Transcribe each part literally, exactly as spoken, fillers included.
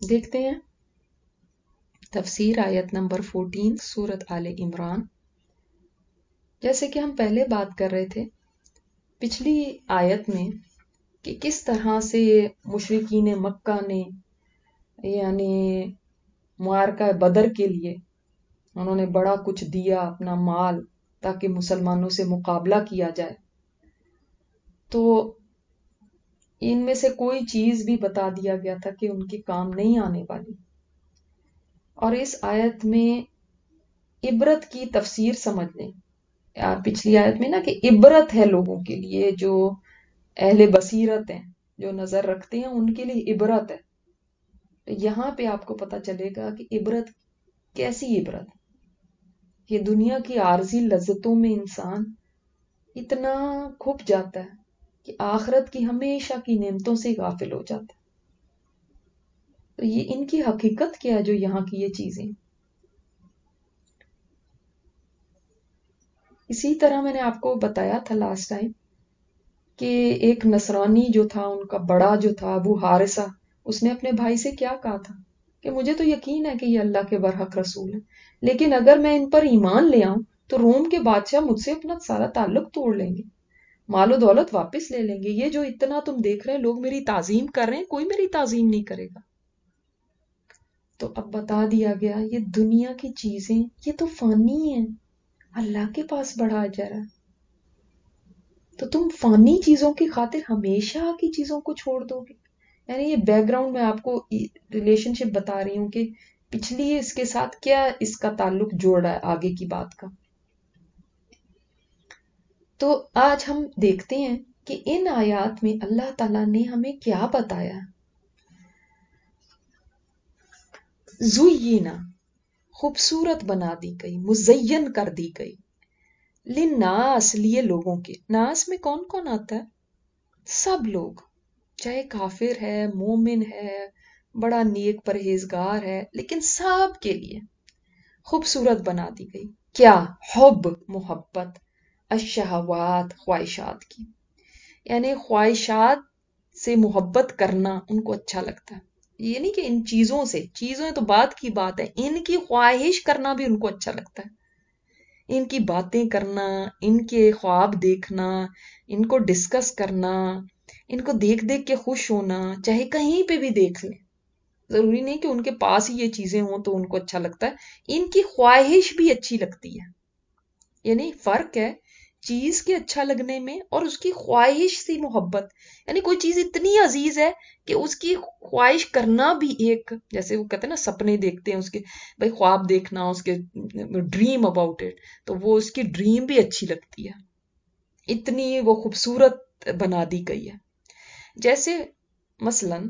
دیکھتے ہیں تفسیر آیت نمبر فورٹین سورت آل عمران. جیسے کہ ہم پہلے بات کر رہے تھے پچھلی آیت میں کہ کس طرح سے مشرکین مکہ نے یعنی معرکہ بدر کے لیے انہوں نے بڑا کچھ دیا، اپنا مال، تاکہ مسلمانوں سے مقابلہ کیا جائے. تو ان میں سے کوئی چیز بھی بتا دیا گیا تھا کہ ان کے کام نہیں آنے والی. اور اس آیت میں عبرت کی تفسیر سمجھ لیں. پچھلی آیت میں نا کہ عبرت ہے لوگوں کے لیے جو اہل بصیرت ہیں، جو نظر رکھتے ہیں، ان کے لیے عبرت ہے. یہاں پہ آپ کو پتا چلے گا کہ عبرت کیسی عبرت. یہ دنیا کی عارضی لذتوں میں انسان اتنا کھپ جاتا ہے کہ آخرت کی ہمیشہ کی نعمتوں سے غافل ہو جاتا ہے. تو یہ ان کی حقیقت کیا ہے جو یہاں کی یہ چیزیں. اسی طرح میں نے آپ کو بتایا تھا لاسٹ ٹائم کہ ایک نصرانی جو تھا، ان کا بڑا جو تھا ابو حارثہ، اس نے اپنے بھائی سے کیا کہا تھا کہ مجھے تو یقین ہے کہ یہ اللہ کے برحق رسول ہے، لیکن اگر میں ان پر ایمان لے آؤں تو روم کے بادشاہ مجھ سے اپنا سارا تعلق توڑ لیں گے، مال و دولت واپس لے لیں گے. یہ جو اتنا تم دیکھ رہے ہیں لوگ میری تعظیم کر رہے ہیں، کوئی میری تعظیم نہیں کرے گا. تو اب بتا دیا گیا یہ دنیا کی چیزیں یہ تو فانی ہیں، اللہ کے پاس بڑا اجر ہے. تو تم فانی چیزوں کی خاطر ہمیشہ کی چیزوں کو چھوڑ دو گے. یعنی یہ بیک گراؤنڈ میں آپ کو ریلیشن شپ بتا رہی ہوں کہ پچھلی اس کے ساتھ کیا اس کا تعلق جوڑ رہا ہے آگے کی بات کا. تو آج ہم دیکھتے ہیں کہ ان آیات میں اللہ تعالیٰ نے ہمیں کیا بتایا. زوینا، خوبصورت بنا دی گئی، مزین کر دی گئی، للناس، لیے لوگوں کے. ناس میں کون کون آتا ہے؟ سب لوگ، چاہے کافر ہے، مومن ہے، بڑا نیک پرہیزگار ہے، لیکن سب کے لیے خوبصورت بنا دی گئی. کیا؟ حب، محبت، الشہوات، خواہشات کی. یعنی خواہشات سے محبت کرنا ان کو اچھا لگتا ہے. یہ نہیں کہ ان چیزوں سے، چیزیں تو بات کی بات ہے، ان کی خواہش کرنا بھی ان کو اچھا لگتا ہے. ان کی باتیں کرنا، ان کے خواب دیکھنا، ان کو ڈسکس کرنا، ان کو دیکھ دیکھ کے خوش ہونا، چاہے کہیں پہ بھی دیکھ لیں. ضروری نہیں کہ ان کے پاس ہی یہ چیزیں ہوں تو ان کو اچھا لگتا ہے، ان کی خواہش بھی اچھی لگتی ہے. یعنی فرق ہے چیز کے اچھا لگنے میں اور اس کی خواہش سی محبت. یعنی کوئی چیز اتنی عزیز ہے کہ اس کی خواہش کرنا بھی ایک، جیسے وہ کہتے ہیں نا سپنے دیکھتے ہیں، اس کے بھائی خواب دیکھنا، اس کے ڈریم اباؤٹ اٹ، تو وہ اس کی ڈریم بھی اچھی لگتی ہے. اتنی وہ خوبصورت بنا دی گئی ہے. جیسے مثلاً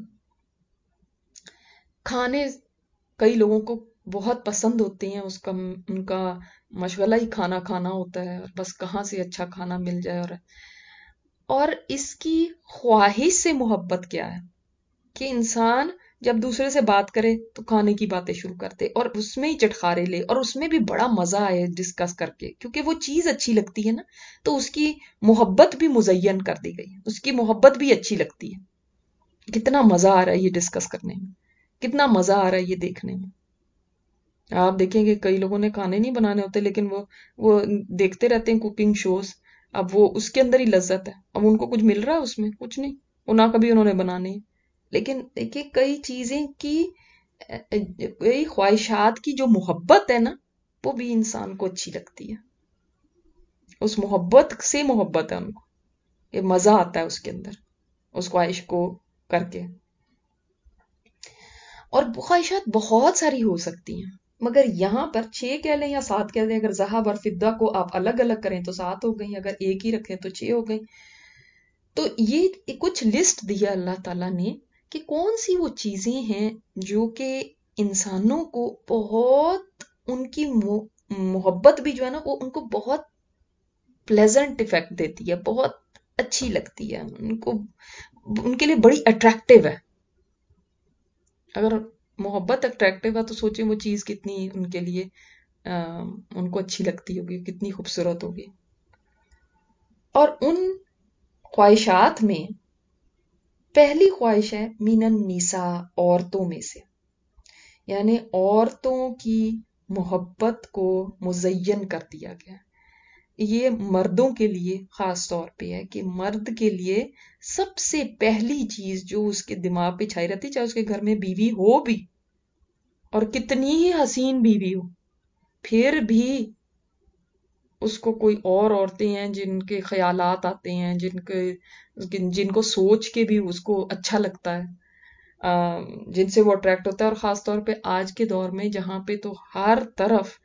کھانے کئی لوگوں کو بہت پسند ہوتے ہیں، اس کا ان کا مشغلہ ہی کھانا کھانا ہوتا ہے، اور بس کہاں سے اچھا کھانا مل جائے. اور اور اس کی خواہش سے محبت کیا ہے کہ انسان جب دوسرے سے بات کرے تو کھانے کی باتیں شروع کرتے اور اس میں ہی چٹخارے لے اور اس میں بھی بڑا مزہ آئے ڈسکس کر کے، کیونکہ وہ چیز اچھی لگتی ہے نا، تو اس کی محبت بھی مزین کر دی گئی، اس کی محبت بھی اچھی لگتی ہے. کتنا مزہ آ رہا ہے یہ ڈسکس کرنے میں، کتنا مزہ آ رہا ہے یہ دیکھنے میں. آپ دیکھیں گے کئی لوگوں نے کھانے نہیں بنانے ہوتے لیکن وہ وہ دیکھتے رہتے ہیں کوکنگ شوز. اب وہ اس کے اندر ہی لذت ہے. اب ان کو کچھ مل رہا ہے اس میں؟ کچھ نہیں، وہ نہ کبھی انہوں نے بنانے ہیں. لیکن دیکھیے کئی چیزیں کی، کئی خواہشات کی جو محبت ہے نا، وہ بھی انسان کو اچھی لگتی ہے. اس محبت سے محبت ہے ان کو، یہ مزہ آتا ہے اس کے اندر اس خواہش کو کر کے. اور خواہشات بہت ساری ہو سکتی ہیں، مگر یہاں پر چھ کہہ لیں یا سات کہہ لیں. اگر ذہب اور فضہ کو آپ الگ الگ کریں تو سات ہو گئیں، اگر ایک ہی رکھیں تو چھ ہو گئیں. تو یہ کچھ لسٹ دیا اللہ تعالیٰ نے کہ کون سی وہ چیزیں ہیں جو کہ انسانوں کو بہت، ان کی محبت بھی جو ہے نا وہ ان کو بہت پلیزنٹ افیکٹ دیتی ہے، بہت اچھی لگتی ہے ان کو، ان کے لیے بڑی اٹریکٹیو ہے. اگر محبت اٹریکٹیو ہے تو سوچیں وہ چیز کتنی ان کے لیے ان کو اچھی لگتی ہوگی، کتنی خوبصورت ہوگی. اور ان خواہشات میں پہلی خواہش ہے من النساء، عورتوں میں سے. یعنی عورتوں کی محبت کو مزین کر دیا گیا. یہ مردوں کے لیے خاص طور پہ ہے کہ مرد کے لیے سب سے پہلی چیز جو اس کے دماغ پہ چھائی رہتی، چاہے اس کے گھر میں بیوی ہو بھی اور کتنی ہی حسین بیوی ہو، پھر بھی اس کو کوئی اور عورتیں ہیں جن کے خیالات آتے ہیں، جن کے جن کو سوچ کے بھی اس کو اچھا لگتا ہے، جن سے وہ اٹریکٹ ہوتا ہے. اور خاص طور پہ آج کے دور میں جہاں پہ تو ہر طرف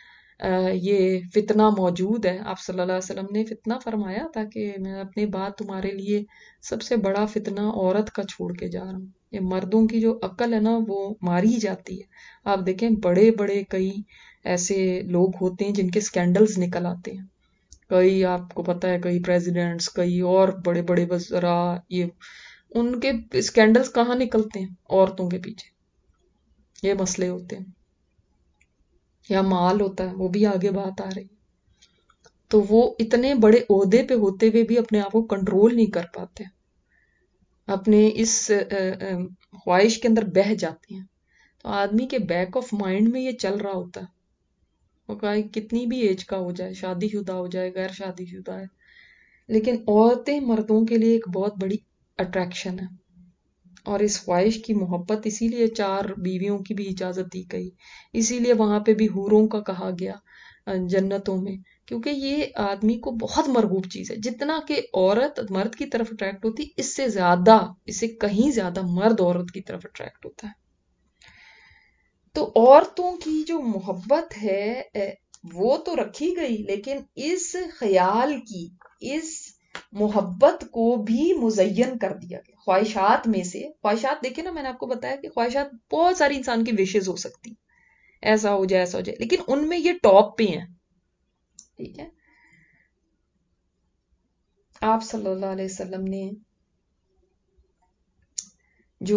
یہ فتنہ موجود ہے. آپ صلی اللہ علیہ وسلم نے فتنہ فرمایا تھا کہ میں اپنے بعد تمہارے لیے سب سے بڑا فتنہ عورت کا چھوڑ کے جا رہا ہوں. یہ مردوں کی جو عقل ہے نا وہ ماری جاتی ہے. آپ دیکھیں بڑے بڑے کئی ایسے لوگ ہوتے ہیں جن کے سکینڈلز نکل آتے ہیں، کئی آپ کو پتا ہے کئی پریزیڈنٹس، کئی اور بڑے بڑے وزراء، یہ ان کے سکینڈلز کہاں نکلتے ہیں؟ عورتوں کے پیچھے یہ مسئلے ہوتے ہیں، یا مال ہوتا ہے، وہ بھی آگے بات آ رہی. تو وہ اتنے بڑے عہدے پہ ہوتے ہوئے بھی اپنے آپ کو کنٹرول نہیں کر پاتے، اپنے اس خواہش کے اندر بہہ جاتے ہیں. تو آدمی کے بیک آف مائنڈ میں یہ چل رہا ہوتا ہے، وہ کتنی بھی ایج کا ہو جائے، شادی شدہ ہو جائے، غیر شادی شدہ ہے، لیکن عورتیں مردوں کے لیے ایک بہت بڑی اٹریکشن ہے. اور اس خواہش کی محبت اسی لیے چار بیویوں کی بھی اجازت دی گئی، اسی لیے وہاں پہ بھی حوروں کا کہا گیا جنتوں میں، کیونکہ یہ آدمی کو بہت مرغوب چیز ہے. جتنا کہ عورت مرد کی طرف اٹریکٹ ہوتی، اس سے زیادہ، اس سے کہیں زیادہ مرد عورت کی طرف اٹریکٹ ہوتا ہے. تو عورتوں کی جو محبت ہے وہ تو رکھی گئی، لیکن اس خیال کی، اس محبت کو بھی مزین کر دیا گیا. خواہشات میں سے، خواہشات دیکھیں نا، میں نے آپ کو بتایا کہ خواہشات بہت ساری انسان کی وشز ہو سکتی، ایسا ہو جائے ایسا ہو جائے، لیکن ان میں یہ ٹاپ پہ ہیں. ٹھیک ہے، آپ صلی اللہ علیہ وسلم نے جو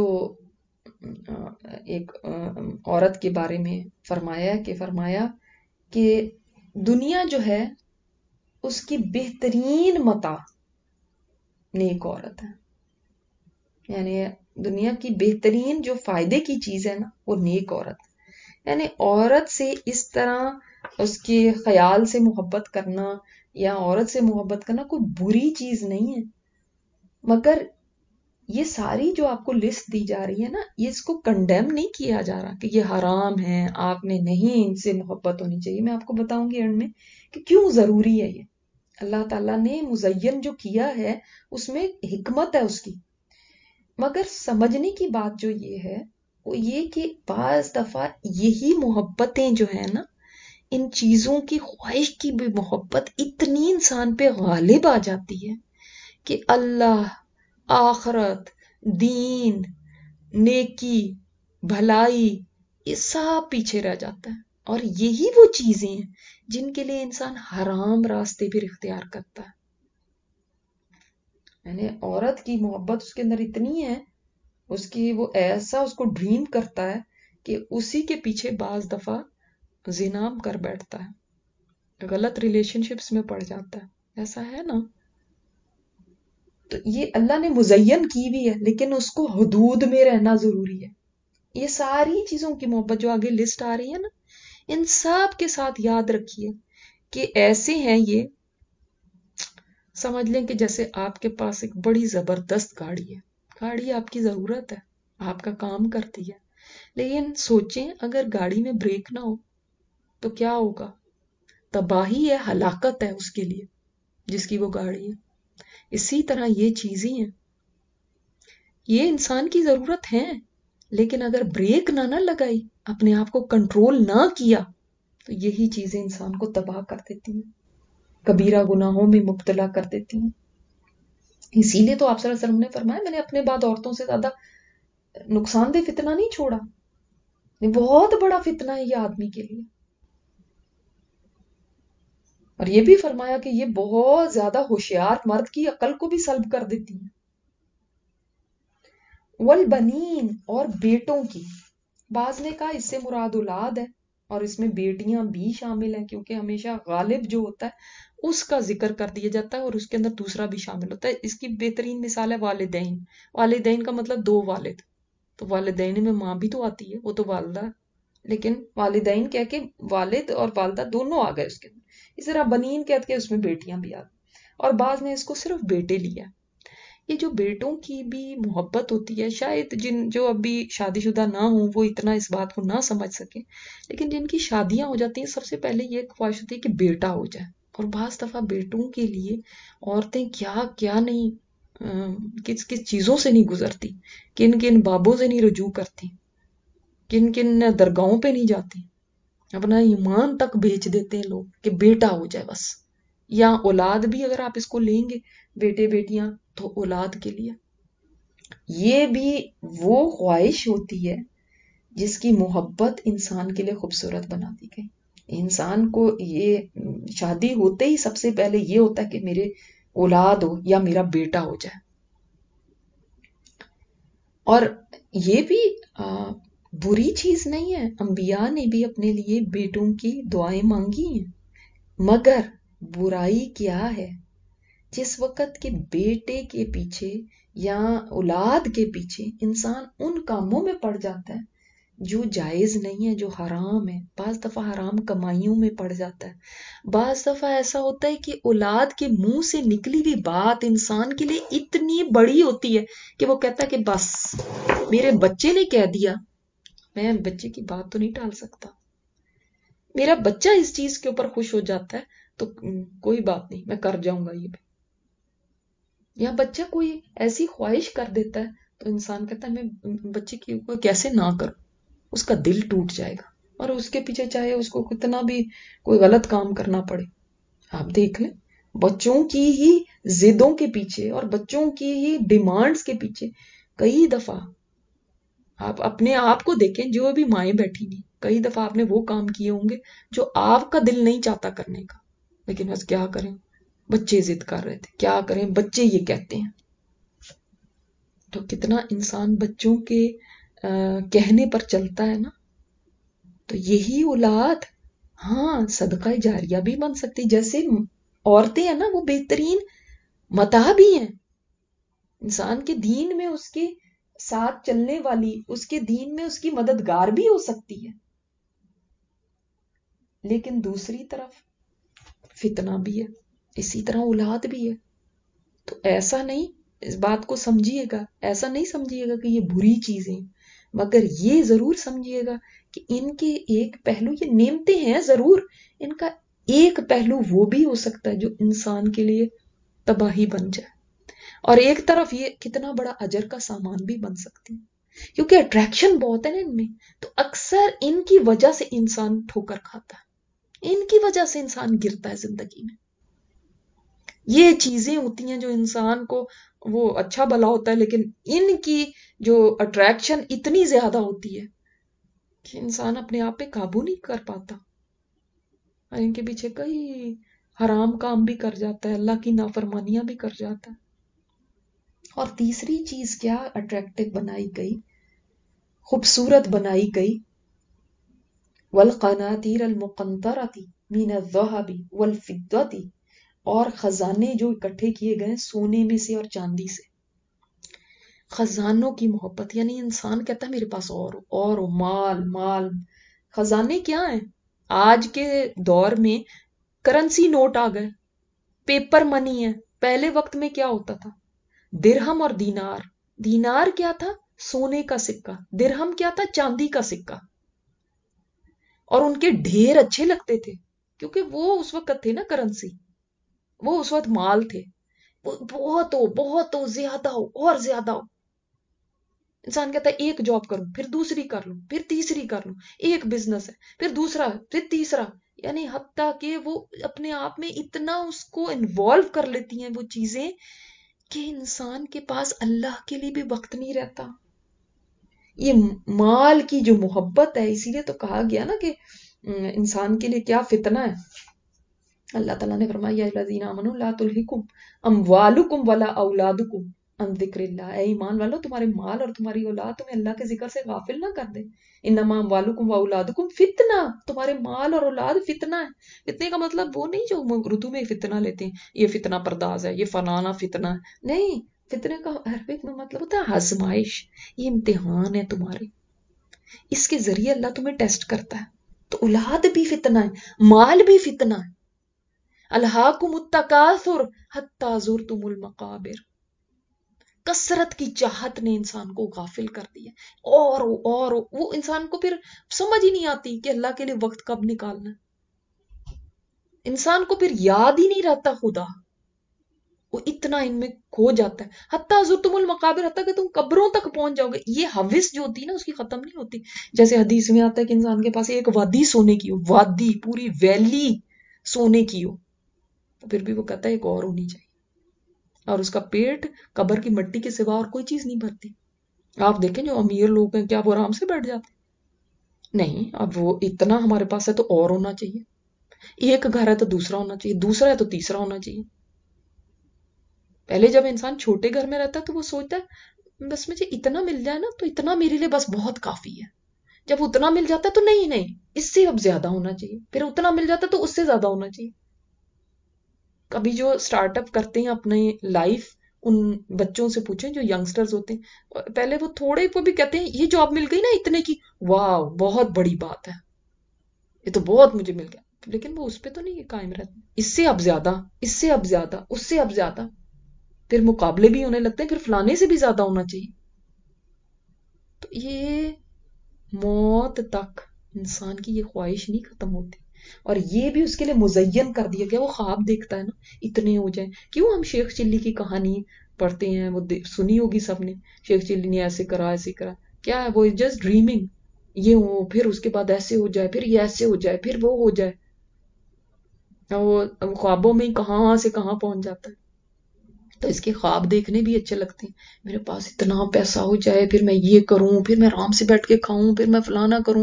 ایک عورت کے بارے میں فرمایا کہ فرمایا کہ دنیا جو ہے اس کی بہترین متاع نیک عورت ہے. یعنی دنیا کی بہترین جو فائدے کی چیز ہے نا وہ نیک عورت. یعنی عورت سے اس طرح اس کے خیال سے محبت کرنا یا عورت سے محبت کرنا کوئی بری چیز نہیں ہے، مگر یہ ساری جو آپ کو لسٹ دی جا رہی ہے نا، یہ اس کو کنڈیم نہیں کیا جا رہا کہ یہ حرام ہے، آپ نے نہیں ان سے محبت ہونی چاہیے. میں آپ کو بتاؤں گی اینڈ میں کہ کیوں ضروری ہے. یہ اللہ تعالیٰ نے مزین جو کیا ہے اس میں حکمت ہے اس کی، مگر سمجھنے کی بات جو یہ ہے وہ یہ کہ بعض دفعہ یہی محبتیں جو ہیں نا، ان چیزوں کی خواہش کی بھی محبت اتنی انسان پہ غالب آ جاتی ہے کہ اللہ، آخرت، دین، نیکی، بھلائی، یہ سب پیچھے رہ جاتا ہے. اور یہی وہ چیزیں ہیں جن کے لیے انسان حرام راستے پھر اختیار کرتا ہے. یعنی عورت کی محبت اس کے اندر اتنی ہے، اس کی وہ ایسا اس کو ڈریم کرتا ہے کہ اسی کے پیچھے بعض دفعہ زنا کر بیٹھتا ہے، غلط ریلیشن شپس میں پڑ جاتا ہے. ایسا ہے نا. تو یہ اللہ نے مزین کی بھی ہے، لیکن اس کو حدود میں رہنا ضروری ہے. یہ ساری چیزوں کی محبت جو آگے لسٹ آ رہی ہے نا، ان سب کے ساتھ یاد رکھیے کہ ایسے ہیں یہ، سمجھ لیں کہ جیسے آپ کے پاس ایک بڑی زبردست گاڑی ہے، گاڑی آپ کی ضرورت ہے، آپ کا کام کرتی ہے، لیکن سوچیں اگر گاڑی میں بریک نہ ہو تو کیا ہوگا؟ تباہی ہے، ہلاکت ہے اس کے لیے جس کی وہ گاڑی ہے. اسی طرح یہ چیزیں ہیں، یہ انسان کی ضرورت ہے، لیکن اگر بریک نہ نہ لگائی، اپنے آپ کو کنٹرول نہ کیا، تو یہی چیزیں انسان کو تباہ کر دیتی ہیں، کبیرہ گناہوں میں مبتلا کر دیتی ہیں. اسی لیے تو آپ صلی اللہ علیہ وسلم نے فرمایا میں نے اپنے بعد عورتوں سے زیادہ نقصان دہ فتنہ نہیں چھوڑا. یہ بہت بڑا فتنہ ہے یہ آدمی کے لیے. اور یہ بھی فرمایا کہ یہ بہت زیادہ ہوشیار مرد کی عقل کو بھی سلب کر دیتی ہیں. والبنین، اور بیٹوں کی. بعض نے کہا اس سے مراد اولاد ہے، اور اس میں بیٹیاں بھی شامل ہیں، کیونکہ ہمیشہ غالب جو ہوتا ہے اس کا ذکر کر دیا جاتا ہے اور اس کے اندر دوسرا بھی شامل ہوتا ہے. اس کی بہترین مثال ہے والدین. والدین کا مطلب دو والد، تو والدین میں ماں بھی تو آتی ہے، وہ تو والدہ لیکن والدین کہہ کے والد اور والدہ دونوں آ گئے اس کے اندر. اس طرح بنین کہہ کے اس میں بیٹیاں بھی آ گئی، اور بعض نے اس کو صرف بیٹے لیا. یہ جو بیٹوں کی بھی محبت ہوتی ہے، شاید جن جو ابھی شادی شدہ نہ ہوں وہ اتنا اس بات کو نہ سمجھ سکیں، لیکن جن کی شادیاں ہو جاتی ہیں سب سے پہلے یہ خواہش ہوتی ہے کہ بیٹا ہو جائے. اور بعض دفعہ بیٹوں کے لیے عورتیں کیا کیا نہیں، کس کس چیزوں سے نہیں گزرتی، کن کن بابوں سے نہیں رجوع کرتی، کن کن درگاہوں پہ نہیں جاتی، اپنا ایمان تک بیچ دیتے ہیں لوگ کہ بیٹا ہو جائے بس. یا اولاد بھی اگر آپ اس کو لیں گے، بیٹے بیٹیاں، تو اولاد کے لیے یہ بھی وہ خواہش ہوتی ہے جس کی محبت انسان کے لیے خوبصورت بنا دی گئی. انسان کو یہ شادی ہوتے ہی سب سے پہلے یہ ہوتا ہے کہ میرے اولاد ہو یا میرا بیٹا ہو جائے. اور یہ بھی بری چیز نہیں ہے، انبیاء نے بھی اپنے لیے بیٹوں کی دعائیں مانگی ہیں. مگر برائی کیا ہے جس وقت کے بیٹے کے پیچھے یا اولاد کے پیچھے انسان ان کاموں میں پڑ جاتا ہے جو جائز نہیں ہے، جو حرام ہے. بعض دفعہ حرام کمائیوں میں پڑ جاتا ہے. بعض دفعہ ایسا ہوتا ہے کہ اولاد کے منہ سے نکلی ہوئی بات انسان کے لیے اتنی بڑی ہوتی ہے کہ وہ کہتا ہے کہ بس میرے بچے نے کہہ دیا، میں بچے کی بات تو نہیں ٹال سکتا. میرا بچہ اس چیز کے اوپر خوش ہو جاتا ہے تو کوئی بات نہیں، میں کر جاؤں گا. یہ بھی یا بچہ کوئی ایسی خواہش کر دیتا ہے تو انسان کہتا ہے میں بچے کی کیسے نہ کروں، اس کا دل ٹوٹ جائے گا، اور اس کے پیچھے چاہے اس کو کتنا بھی کوئی غلط کام کرنا پڑے. آپ دیکھ لیں بچوں کی ہی ضدوں کے پیچھے اور بچوں کی ہی ڈیمانڈز کے پیچھے کئی دفعہ آپ اپنے آپ کو دیکھیں، جو بھی مائیں بیٹھی نہیں، کئی دفعہ آپ نے وہ کام کیے ہوں گے جو آپ کا دل نہیں چاہتا کرنے کا، لیکن بس کیا کریں، بچے ضد کر رہے تھے، کیا کریں، بچے یہ کہتے ہیں. تو کتنا انسان بچوں کے کہنے پر چلتا ہے نا. تو یہی اولاد ہاں صدقہ جاریہ بھی بن سکتی، جیسے عورتیں ہیں نا وہ بہترین متاع بھی ہیں. انسان کے دین میں اس کے ساتھ چلنے والی، اس کے دین میں اس کی مددگار بھی ہو سکتی ہے. لیکن دوسری طرف فتنہ بھی ہے، اسی طرح اولاد بھی ہے. تو ایسا نہیں، اس بات کو سمجھیے گا، ایسا نہیں سمجھیے گا کہ یہ بری چیزیں، مگر یہ ضرور سمجھیے گا کہ ان کے ایک پہلو، یہ نعمتیں ہیں ضرور، ان کا ایک پہلو وہ بھی ہو سکتا ہے جو انسان کے لیے تباہی بن جائے، اور ایک طرف یہ کتنا بڑا اجر کا سامان بھی بن سکتی ہے، کیونکہ اٹریکشن بہت ہے نا ان میں. تو اکثر ان کی وجہ سے انسان ٹھوکر کھاتا ہے، ان کی وجہ سے انسان گرتا ہے زندگی میں. یہ چیزیں ہوتی ہیں جو انسان کو وہ اچھا بھلا ہوتا ہے، لیکن ان کی جو اٹریکشن اتنی زیادہ ہوتی ہے کہ انسان اپنے آپ پہ قابو نہیں کر پاتا، اور ان کے پیچھے کئی حرام کام بھی کر جاتا ہے، اللہ کی نافرمانیاں بھی کر جاتا ہے. اور تیسری چیز کیا اٹریکٹو بنائی گئی، خوبصورت بنائی گئی، والقناطیر المقنطرۃ من الذھب والفضۃ، اور خزانے جو اکٹھے کیے گئے سونے میں سے اور چاندی سے. خزانوں کی محبت، یعنی انسان کہتا ہے میرے پاس اور اور مال مال. خزانے کیا ہیں؟ آج کے دور میں کرنسی نوٹ آ گئے، پیپر منی ہے. پہلے وقت میں کیا ہوتا تھا؟ درہم اور دینار. دینار کیا تھا؟ سونے کا سکہ. درہم کیا تھا؟ چاندی کا سکہ. اور ان کے ڈھیر اچھے لگتے تھے کیونکہ وہ اس وقت تھے نا کرنسی، وہ اس وقت مال تھے. بہت ہو بہت ہو زیادہ ہو اور زیادہ ہو. انسان کہتا ہے ایک جاب کروں، پھر دوسری کر لوں، پھر تیسری کر لوں، ایک بزنس ہے، پھر دوسرا، پھر تیسرا. یعنی حتیٰ کہ وہ اپنے آپ میں اتنا اس کو انوالو کر لیتی ہیں وہ چیزیں کہ انسان کے پاس اللہ کے لیے بھی وقت نہیں رہتا. یہ مال کی جو محبت ہے، اسی لیے تو کہا گیا نا کہ انسان کے لیے کیا فتنہ ہے. اللہ تعالیٰ نے فرمایا یا الذین آمنوا لا تلہکم اموالکم ولا اولادکم عن ذکر اللہ. اے ایمان والو، تمہارے مال اور تمہاری اولاد تمہیں اللہ کے ذکر سے غافل نہ کر دے. انما اموالکم واولادکم فتنہ، تمہارے مال اور اولاد فتنہ ہے. فتنے کا مطلب وہ نہیں جو اردو میں فتنہ لیتے ہیں، یہ فتنہ پرداز ہے، یہ فلانا فتنہ ہے. نہیں، فتنے کا عربک میں مطلب ہوتا ہے آزمائش. یہ امتحان ہے تمہارے، اس کے ذریعے اللہ تمہیں ٹیسٹ کرتا ہے. تو اولاد بھی فتنہ ہے، مال بھی فتنہ ہے. الہاکم التکاثر حتی زرتم المقابر. کثرت کی چاہت نے انسان کو غافل کر دیا، اور اور وہ انسان کو پھر سمجھ ہی نہیں آتی کہ اللہ کے لیے وقت کب نکالنا ہے. انسان کو پھر یاد ہی نہیں رہتا خدا، وہ اتنا ان میں کھو جاتا ہے. حتیٰ زرتم المقابر، حتیٰ کہ تم قبروں تک پہنچ جاؤ گے. یہ حوث جو ہوتی ہے نا اس کی ختم نہیں ہوتی. جیسے حدیث میں آتا ہے کہ انسان کے پاس ایک وادی سونے کی ہو، وادی پوری ویلی سونے کی ہو، تو پھر بھی وہ کہتا ہے ایک اور ہونی چاہیے. اور اس کا پیٹ قبر کی مٹی کے سوا اور کوئی چیز نہیں بھرتی. آپ دیکھیں جو امیر لوگ ہیں کیا وہ آرام سے بیٹھ جاتے؟ نہیں. اب وہ اتنا ہمارے پاس ہے تو اور ہونا چاہیے. ایک گھر ہے تو دوسرا ہونا چاہیے، دوسرا ہے تو تیسرا ہونا چاہیے. پہلے جب انسان چھوٹے گھر میں رہتا ہے تو وہ سوچتا ہے بس مجھے اتنا مل جائے نا تو اتنا میرے لیے بس بہت کافی ہے. جب اتنا مل جاتا ہے تو نہیں نہیں اس سے اب زیادہ ہونا چاہیے، پھر اتنا مل جاتا ہے تو اس سے زیادہ ہونا چاہیے. کبھی جو سٹارٹ اپ کرتے ہیں اپنے لائف، ان بچوں سے پوچھیں جو ینگسٹرز ہوتے ہیں، پہلے وہ تھوڑے وہ بھی کہتے ہیں یہ جاب مل گئی نا اتنے کی، واو بہت بڑی بات ہے، یہ تو بہت مجھے مل گیا. لیکن وہ اس پہ تو نہیں قائم رہتے، اس سے اب زیادہ، اس سے اب زیادہ، اس سے اب زیادہ. پھر مقابلے بھی ہونے لگتے ہیں، پھر فلانے سے بھی زیادہ ہونا چاہیے. تو یہ موت تک انسان کی یہ خواہش نہیں ختم ہوتی. اور یہ بھی اس کے لیے مزین کر دیا گیا. وہ خواب دیکھتا ہے نا اتنے ہو جائیں. کیوں ہم شیخ چلی کی کہانی پڑھتے ہیں، وہ سنی ہوگی سب نے، شیخ چلی نے ایسے کرا ایسے کرا. کیا ہے وہ جسٹ ڈریمنگ. یہ ہو پھر اس کے بعد ایسے ہو جائے، پھر یہ ایسے ہو جائے، پھر وہ ہو جائے. وہ خوابوں میں کہاں سے کہاں پہنچ جاتا ہے. تو اس کے خواب دیکھنے بھی اچھے لگتے ہیں. میرے پاس اتنا پیسہ ہو جائے، پھر میں یہ کروں، پھر میں آرام سے بیٹھ کے کھاؤں، پھر میں فلانا کروں.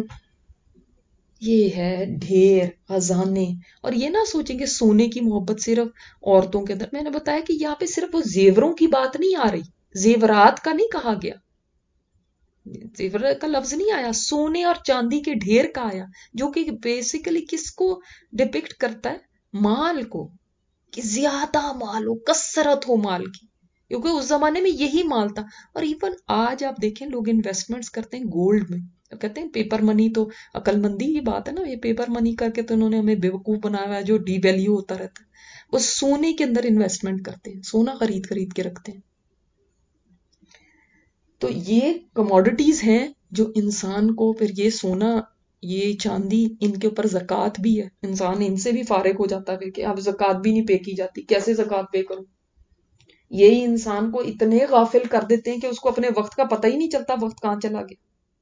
یہ ہے ڈھیر خزانے. اور یہ نہ سوچیں کہ سونے کی محبت صرف عورتوں کے اندر. میں نے بتایا کہ یہاں پہ صرف وہ زیوروں کی بات نہیں آ رہی، زیورات کا نہیں کہا گیا، زیور کا لفظ نہیں آیا، سونے اور چاندی کے ڈھیر کا آیا، جو کہ بیسیکلی کس کو ڈپکٹ کرتا ہے؟ مال کو، کہ زیادہ مال ہو، کثرت ہو مال کی، کیونکہ اس زمانے میں یہی مال تھا. اور ایون آج آپ دیکھیں لوگ انویسٹمنٹس کرتے ہیں گولڈ میں. کہتے ہیں پیپر منی تو عقل مندی کی بات ہے نا، یہ پیپر منی کر کے تو انہوں نے ہمیں بیوقوف بنایا ہوا ہے جو ڈی ویلیو ہوتا رہتا ہے. وہ سونے کے اندر انویسٹمنٹ کرتے ہیں، سونا خرید خرید کے رکھتے ہیں. تو یہ کموڈٹیز ہیں جو انسان کو پھر یہ سونا یہ چاندی ان کے اوپر زکوٰۃ بھی ہے. انسان ان سے بھی فارغ ہو جاتا ہے کہ اب زکوٰۃ بھی نہیں پے کی جاتی، کیسے زکوٰۃ پے کروں. یہی انسان کو اتنے غافل کر دیتے ہیں کہ اس کو اپنے وقت کا پتہ ہی نہیں چلتا وقت کہاں چلا گیا.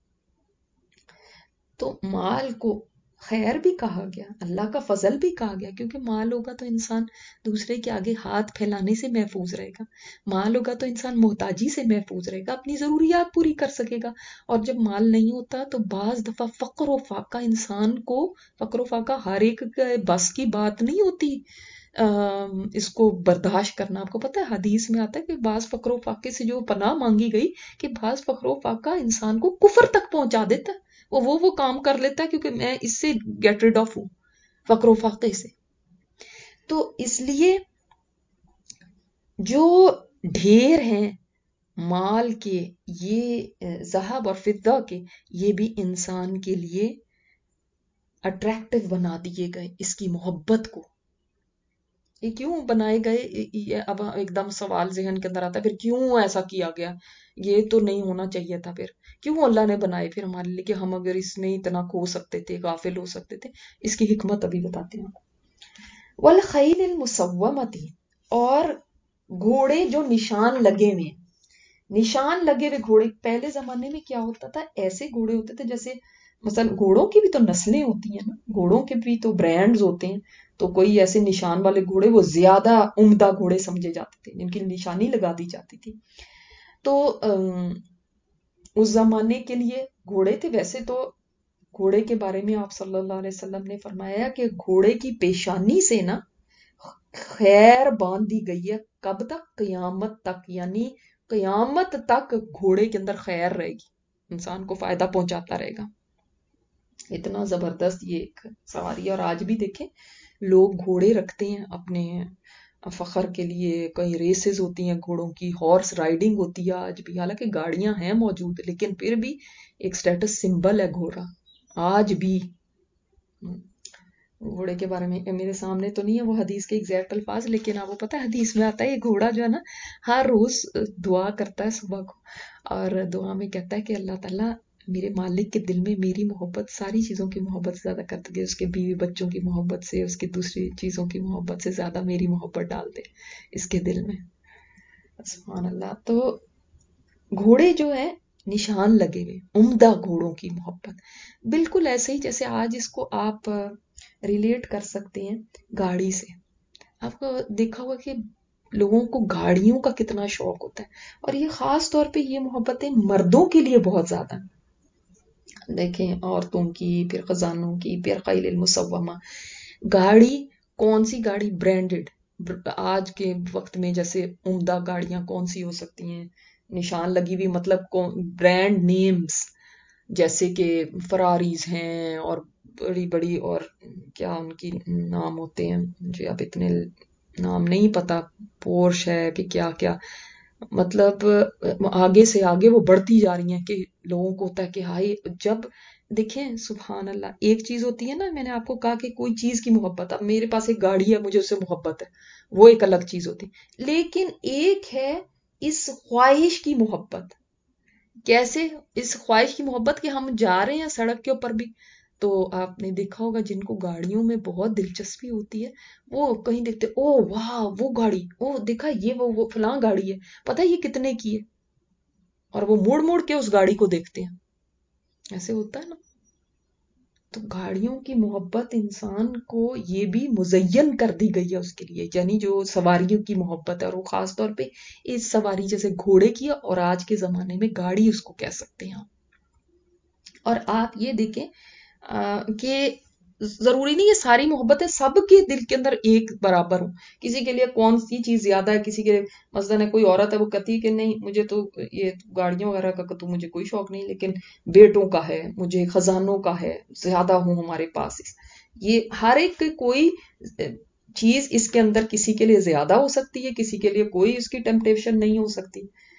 تو مال کو خیر بھی کہا گیا، اللہ کا فضل بھی کہا گیا، کیونکہ مال ہوگا تو انسان دوسرے کے آگے ہاتھ پھیلانے سے محفوظ رہے گا. مال ہوگا تو انسان محتاجی سے محفوظ رہے گا، اپنی ضروریات پوری کر سکے گا. اور جب مال نہیں ہوتا تو بعض دفعہ فقر و فاقہ انسان کو، فقر و فاقہ ہر ایک بس کی بات نہیں ہوتی اس کو برداشت کرنا. آپ کو پتہ ہے حدیث میں آتا ہے کہ بعض فقر و فاقے سے جو پناہ مانگی گئی کہ بعض فقر و فاقہ انسان کو کفر تک پہنچا دیتا ہے. وہ وہ وہ کام کر لیتا ہے کیونکہ میں اس سے گیٹ ریڈ آف ہوں، فقر و فاقے سے. تو اس لیے جو ڈھیر ہیں مال کے، یہ ذہب اور فضہ کے، یہ بھی انسان کے لیے اٹریکٹو بنا دیے گئے. اس کی محبت کو یہ کیوں بنائے گئے؟ یہ اب ایک دم سوال ذہن کے اندر آتا ہے پھر کیوں ایسا کیا گیا؟ یہ تو نہیں ہونا چاہیے تھا. پھر کیوں اللہ نے بنائے پھر ہمارے لیے کہ ہم اگر اس میں اتنا کھو سکتے تھے، غافل ہو سکتے تھے؟ اس کی حکمت ابھی بتاتے ہیں. والخیل المسومتی، اور گھوڑے جو نشان لگے ہوئے، نشان لگے ہوئے گھوڑے. پہلے زمانے میں کیا ہوتا تھا؟ ایسے گھوڑے ہوتے تھے جیسے مثلا گھوڑوں کی بھی تو نسلیں ہوتی ہیں نا، گھوڑوں کے بھی تو برانڈز ہوتے ہیں. تو کوئی ایسے نشان والے گھوڑے وہ زیادہ عمدہ گھوڑے سمجھے جاتے تھے، جن کی نشانی لگا دی جاتی تھی. تو اس زمانے کے لیے گھوڑے تھے. ویسے تو گھوڑے کے بارے میں آپ صلی اللہ علیہ وسلم نے فرمایا کہ گھوڑے کی پیشانی سے نا خیر باندھ دی گئی ہے. کب تک؟ قیامت تک. یعنی قیامت تک گھوڑے کے اندر خیر رہے گی، انسان کو فائدہ پہنچاتا رہے گا. اتنا زبردست یہ ایک سواری. اور آج بھی دیکھیں لوگ گھوڑے رکھتے ہیں اپنے فخر کے لیے کئی ریسز ہوتی ہیں گھوڑوں کی، ہارس رائڈنگ ہوتی ہے آج بھی، حالانکہ گاڑیاں ہیں موجود لیکن پھر بھی ایک سٹیٹس سمبل ہے گھوڑا آج بھی۔ گھوڑے کے بارے میں میرے سامنے تو نہیں ہے وہ حدیث کے ایگزیکٹ الفاظ، لیکن آپ کو پتہ ہے حدیث میں آتا ہے یہ گھوڑا جو ہے نا ہر روز دعا کرتا ہے صبح کو، اور دعا میں کہتا ہے کہ اللہ تعالیٰ میرے مالک کے دل میں میری محبت ساری چیزوں کی محبت سے زیادہ کرتے گئے، اس کے بیوی بچوں کی محبت سے، اس کی دوسری چیزوں کی محبت سے زیادہ میری محبت ڈال دے اس کے دل میں۔ سبحان اللہ۔ تو گھوڑے جو ہیں نشان لگے ہوئے، عمدہ گھوڑوں کی محبت، بالکل ایسے ہی جیسے آج اس کو آپ ریلیٹ کر سکتے ہیں گاڑی سے۔ آپ کو دیکھا ہوگا کہ لوگوں کو گاڑیوں کا کتنا شوق ہوتا ہے، اور یہ خاص طور پہ یہ محبتیں مردوں کے لیے بہت زیادہ ہیں۔ دیکھیں عورتوں کی، پھر خزانوں کی، پھر خیل المسومہ، گاڑی کون سی گاڑی برانڈڈ آج کے وقت میں، جیسے عمدہ گاڑیاں کون سی ہو سکتی ہیں نشان لگی ہوئی، مطلب برانڈ نیمز جیسے کہ فراریز ہیں اور بڑی بڑی، اور کیا ان کی نام ہوتے ہیں مجھے اب اتنے نام نہیں پتا، پورش ہے کہ کیا کیا، مطلب آگے سے آگے وہ بڑھتی جا رہی ہیں کہ لوگوں کو ہوتا ہے کہ ہائی، جب دیکھیں سبحان اللہ، ایک چیز ہوتی ہے نا، میں نے آپ کو کہا کہ کوئی چیز کی محبت، اب میرے پاس ایک گاڑی ہے مجھے اس سے محبت ہے، وہ ایک الگ چیز ہوتی، لیکن ایک ہے اس خواہش کی محبت۔ کیسے اس خواہش کی محبت کہ ہم جا رہے ہیں سڑک کے اوپر بھی، تو آپ نے دیکھا ہوگا جن کو گاڑیوں میں بہت دلچسپی ہوتی ہے وہ کہیں دیکھتے او واہ وہ گاڑی، او دیکھا یہ وہ وہ فلاں گاڑی ہے، پتہ یہ کتنے کی ہے، اور وہ موڑ موڑ کے اس گاڑی کو دیکھتے ہیں، ایسے ہوتا ہے نا۔ تو گاڑیوں کی محبت انسان کو یہ بھی مزین کر دی گئی ہے اس کے لیے، یعنی جو سواریوں کی محبت ہے، اور وہ خاص طور پہ اس سواری جیسے گھوڑے کی، اور آج کے زمانے میں گاڑی اس کو کہہ سکتے ہیں۔ اور آپ یہ دیکھیں کہ ضروری نہیں ہے ساری محبتیں سب کے دل کے اندر ایک برابر ہوں، کسی کے لیے کون سی چیز زیادہ ہے، کسی کے مثلاً کوئی عورت ہے وہ کہتی ہے کہ نہیں مجھے تو یہ گاڑیوں وغیرہ کا تو مجھے کوئی شوق نہیں، لیکن بیٹوں کا ہے، مجھے خزانوں کا ہے، زیادہ ہوں ہمارے پاس، یہ ہر ایک کوئی چیز اس کے اندر کسی کے لیے زیادہ ہو سکتی ہے، کسی کے لیے کوئی اس کی ٹیمپٹیشن نہیں ہو سکتی،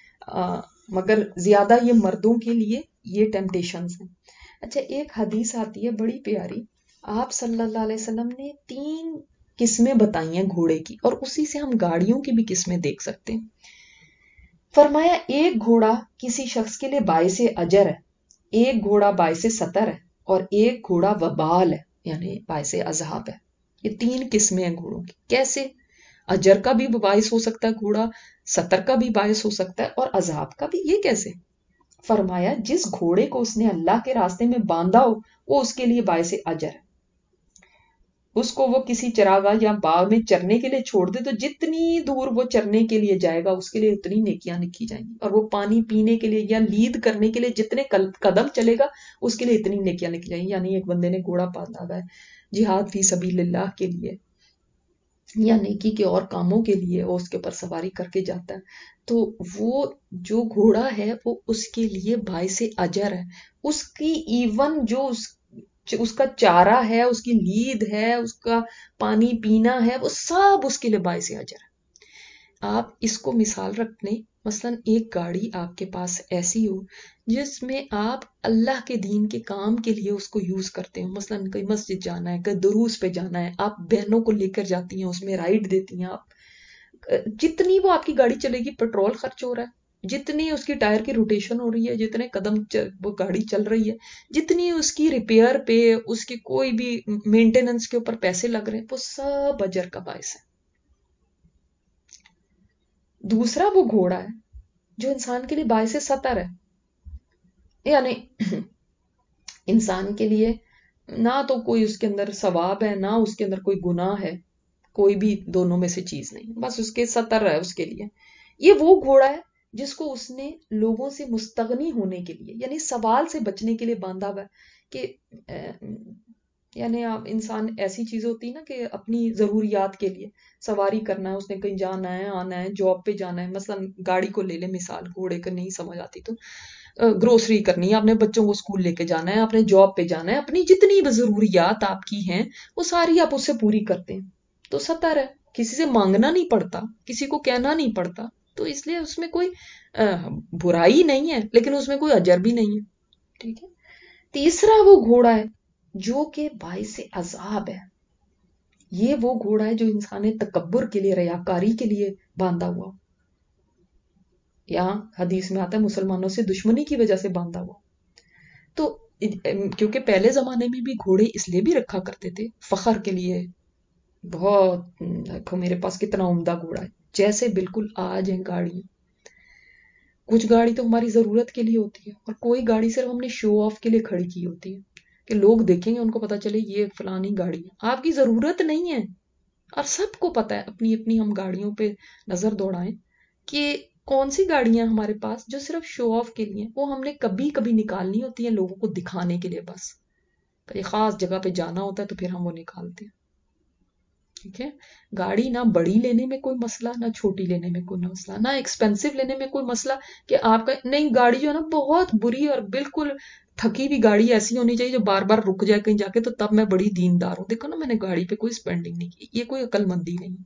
مگر زیادہ یہ مردوں کے لیے یہ ٹیمپٹیشنز ہیں۔ اچھا ایک حدیث آتی ہے بڑی پیاری، آپ صلی اللہ علیہ وسلم نے تین قسمیں بتائی ہیں گھوڑے کی، اور اسی سے ہم گاڑیوں کی بھی قسمیں دیکھ سکتے ہیں۔ فرمایا ایک گھوڑا کسی شخص کے لیے باعث اجر ہے، ایک گھوڑا باعث سطر ہے، اور ایک گھوڑا وبال ہے یعنی باعث عذاب ہے۔ یہ تین قسمیں ہیں گھوڑوں کی۔ کیسے؟ اجر کا بھی باعث ہو سکتا ہے گھوڑا، سطر کا بھی باعث ہو سکتا ہے، اور عذاب کا بھی۔ یہ کیسے؟ فرمایا جس گھوڑے کو اس نے اللہ کے راستے میں باندھا ہو وہ اس کے لیے باعث اجر ہے، اس کو وہ کسی چراگاہ یا باغ میں چرنے کے لیے چھوڑ دے تو جتنی دور وہ چرنے کے لیے جائے گا اس کے لیے اتنی نیکیاں لکھی جائیں گی، اور وہ پانی پینے کے لیے یا لید کرنے کے لیے جتنے قدم چلے گا اس کے لیے اتنی نیکیاں لکھی جائیں گی۔ یعنی ایک بندے نے گھوڑا باندھا ہے جہاد فی سبیل اللہ کے لیے یا نیکی کے اور کاموں کے لیے، وہ اس کے اوپر سواری کر کے جاتا ہے، تو وہ جو گھوڑا ہے وہ اس کے لیے باعث اجر ہے، اس کی ایون جو اس اس کا چارہ ہے، اس کی لید ہے، اس کا پانی پینا ہے، وہ سب اس کے لیے باعث اجر ہے۔ آپ اس کو مثال رکھنے، مثلا ایک گاڑی آپ کے پاس ایسی ہو جس میں آپ اللہ کے دین کے کام کے لیے اس کو یوز کرتے ہو، مثلا کہیں مسجد جانا ہے، کہیں دروس پہ جانا ہے، آپ بہنوں کو لے کر جاتی ہیں، اس میں رائڈ دیتی ہیں آپ، جتنی وہ آپ کی گاڑی چلے گی پیٹرول خرچ ہو رہا ہے، جتنی اس کی ٹائر کی روٹیشن ہو رہی ہے، جتنے قدم وہ گاڑی چل رہی ہے، جتنی اس کی ریپیئر پہ، اس کی کوئی بھی مینٹیننس کے اوپر پیسے لگ رہے ہیں، وہ سب اجر کا باعث ہے۔ دوسرا وہ گھوڑا ہے جو انسان کے لیے باعث سطر ہے، یعنی انسان کے لیے نہ تو کوئی اس کے اندر ثواب ہے، نہ اس کے اندر کوئی گناہ ہے، کوئی بھی دونوں میں سے چیز نہیں، بس اس کے سطر ہے اس کے لیے۔ یہ وہ گھوڑا ہے جس کو اس نے لوگوں سے مستغنی ہونے کے لیے، یعنی سوال سے بچنے کے لیے باندھا ہوا ہے کہ یعنی آپ انسان ایسی چیز ہوتی ہے نا کہ اپنی ضروریات کے لیے سواری کرنا ہے، اس نے کہیں جانا ہے، آنا ہے، جاب پہ جانا ہے، مثلا گاڑی کو لے لے مثال، گھوڑے کو نہیں سمجھ آتی تو گروسری کرنی ہے، اپنے بچوں کو اسکول لے کے جانا ہے، اپنے جاب پہ جانا ہے، اپنی جتنی بھی ضروریات آپ کی ہیں وہ ساری آپ اس سے پوری کرتے ہیں، تو سطر ہے۔ کسی سے مانگنا نہیں پڑتا، کسی کو کہنا نہیں پڑتا، تو اس لیے اس میں کوئی برائی نہیں ہے، لیکن اس میں کوئی اجر بھی نہیں ہے. ٹھیک ہے. تیسرا وہ گھوڑا ہے جو کہ باعث عذاب ہے. یہ وہ گھوڑا ہے جو انسان تکبر کے لیے، ریاکاری کے لیے باندھا ہوا. یہاں حدیث میں آتا ہے مسلمانوں سے دشمنی کی وجہ سے باندھا ہوا. تو کیونکہ پہلے زمانے میں بھی گھوڑے اس لیے بھی رکھا کرتے تھے فخر کے لیے، بہت دیکھو میرے پاس کتنا عمدہ گھوڑا ہے، جیسے بالکل آج ہیں گاڑی. کچھ گاڑی تو ہماری ضرورت کے لیے ہوتی ہے، اور کوئی گاڑی صرف ہم نے شو آف کے لیے کھڑی کی ہوتی ہے کہ لوگ دیکھیں گے، ان کو پتا چلے یہ فلانی گاڑی ہے. آپ کی ضرورت نہیں ہے، اور سب کو پتا ہے. اپنی اپنی ہم گاڑیوں پہ نظر دوڑائیں کہ کون سی گاڑیاں ہمارے پاس جو صرف شو آف کے لیے، وہ ہم نے کبھی کبھی نکالنی ہوتی ہیں لوگوں کو دکھانے کے لیے، بس کہیں خاص جگہ پہ جانا ہوتا ہے تو پھر ہم وہ نکالتے ہیں. ٹھیک ہے. گاڑی نہ بڑی لینے میں کوئی مسئلہ، نہ چھوٹی لینے میں کوئی مسئلہ، نہ ایکسپینسو لینے میں کوئی مسئلہ کہ آپ کا نہیں. گاڑی جو ہے نا بہت بری اور بالکل تھکی ہوئی گاڑی ایسی ہونی چاہیے جو بار بار رک جائے کہیں جا کے، تو تب میں بڑی دیندار ہوں. دیکھو نا میں نے گاڑی پہ کوئی اسپینڈنگ نہیں کی، یہ کوئی عقل مندی نہیں.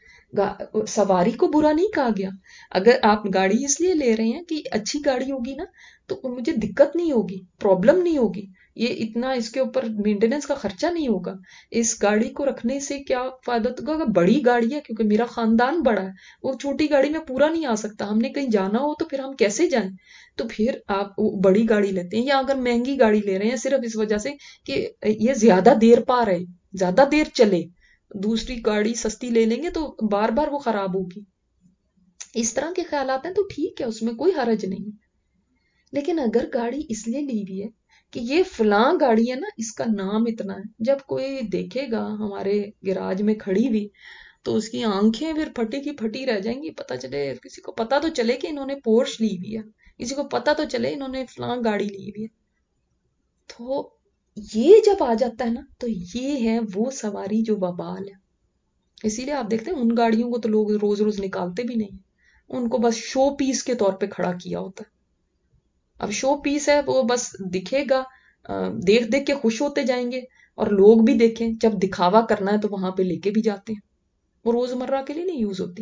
سواری کو برا نہیں کہا گیا. اگر آپ گاڑی اس لیے لے رہے ہیں کہ اچھی گاڑی ہوگی نا تو مجھے دقت نہیں ہوگی، پرابلم نہیں ہوگی، یہ اتنا اس کے اوپر مینٹیننس کا خرچہ نہیں ہوگا. اس گاڑی کو رکھنے سے کیا فائدہ ہوگا؟ اگر بڑی گاڑی ہے، کیونکہ میرا خاندان بڑا ہے، وہ چھوٹی گاڑی میں پورا نہیں آ سکتا، ہم نے کہیں جانا ہو تو پھر ہم کیسے جائیں؟ تو پھر آپ بڑی گاڑی لیتے ہیں. یا اگر مہنگی گاڑی لے رہے ہیں صرف اس وجہ سے کہ یہ زیادہ دیر پا رہے، زیادہ دیر چلے، دوسری گاڑی سستی لے لیں گے تو بار بار وہ خراب ہوگی، اس طرح کے خیالات ہیں تو ٹھیک ہے، اس میں کوئی حرج نہیں. لیکن اگر گاڑی اس لیے لی ہوئی ہے کہ یہ فلاں گاڑی ہے نا، اس کا نام اتنا ہے، جب کوئی دیکھے گا ہمارے گراج میں کھڑی ہوئی تو اس کی آنکھیں پھر پھٹی کی پھٹی رہ جائیں گی. پتا چلے کسی کو پتا تو چلے کہ انہوں نے پورش لی ہوئی ہے، کسی کو پتا تو چلے انہوں نے فلاں گاڑی لی ہوئی ہے. تو یہ جب آ جاتا ہے نا تو یہ ہے وہ سواری جو وبال ہے. اسی لیے آپ دیکھتے ہیں ان گاڑیوں کو تو لوگ روز روز نکالتے بھی نہیں، ان کو بس شو پیس کے طور پہ کھڑا کیا ہوتا ہے. اب شو پیس ہے، وہ بس دکھے گا، دیکھ دیکھ کے خوش ہوتے جائیں گے، اور لوگ بھی دیکھیں، جب دکھاوا کرنا ہے تو وہاں پہ لے کے بھی جاتے ہیں، وہ روزمرہ کے لیے نہیں یوز ہوتی.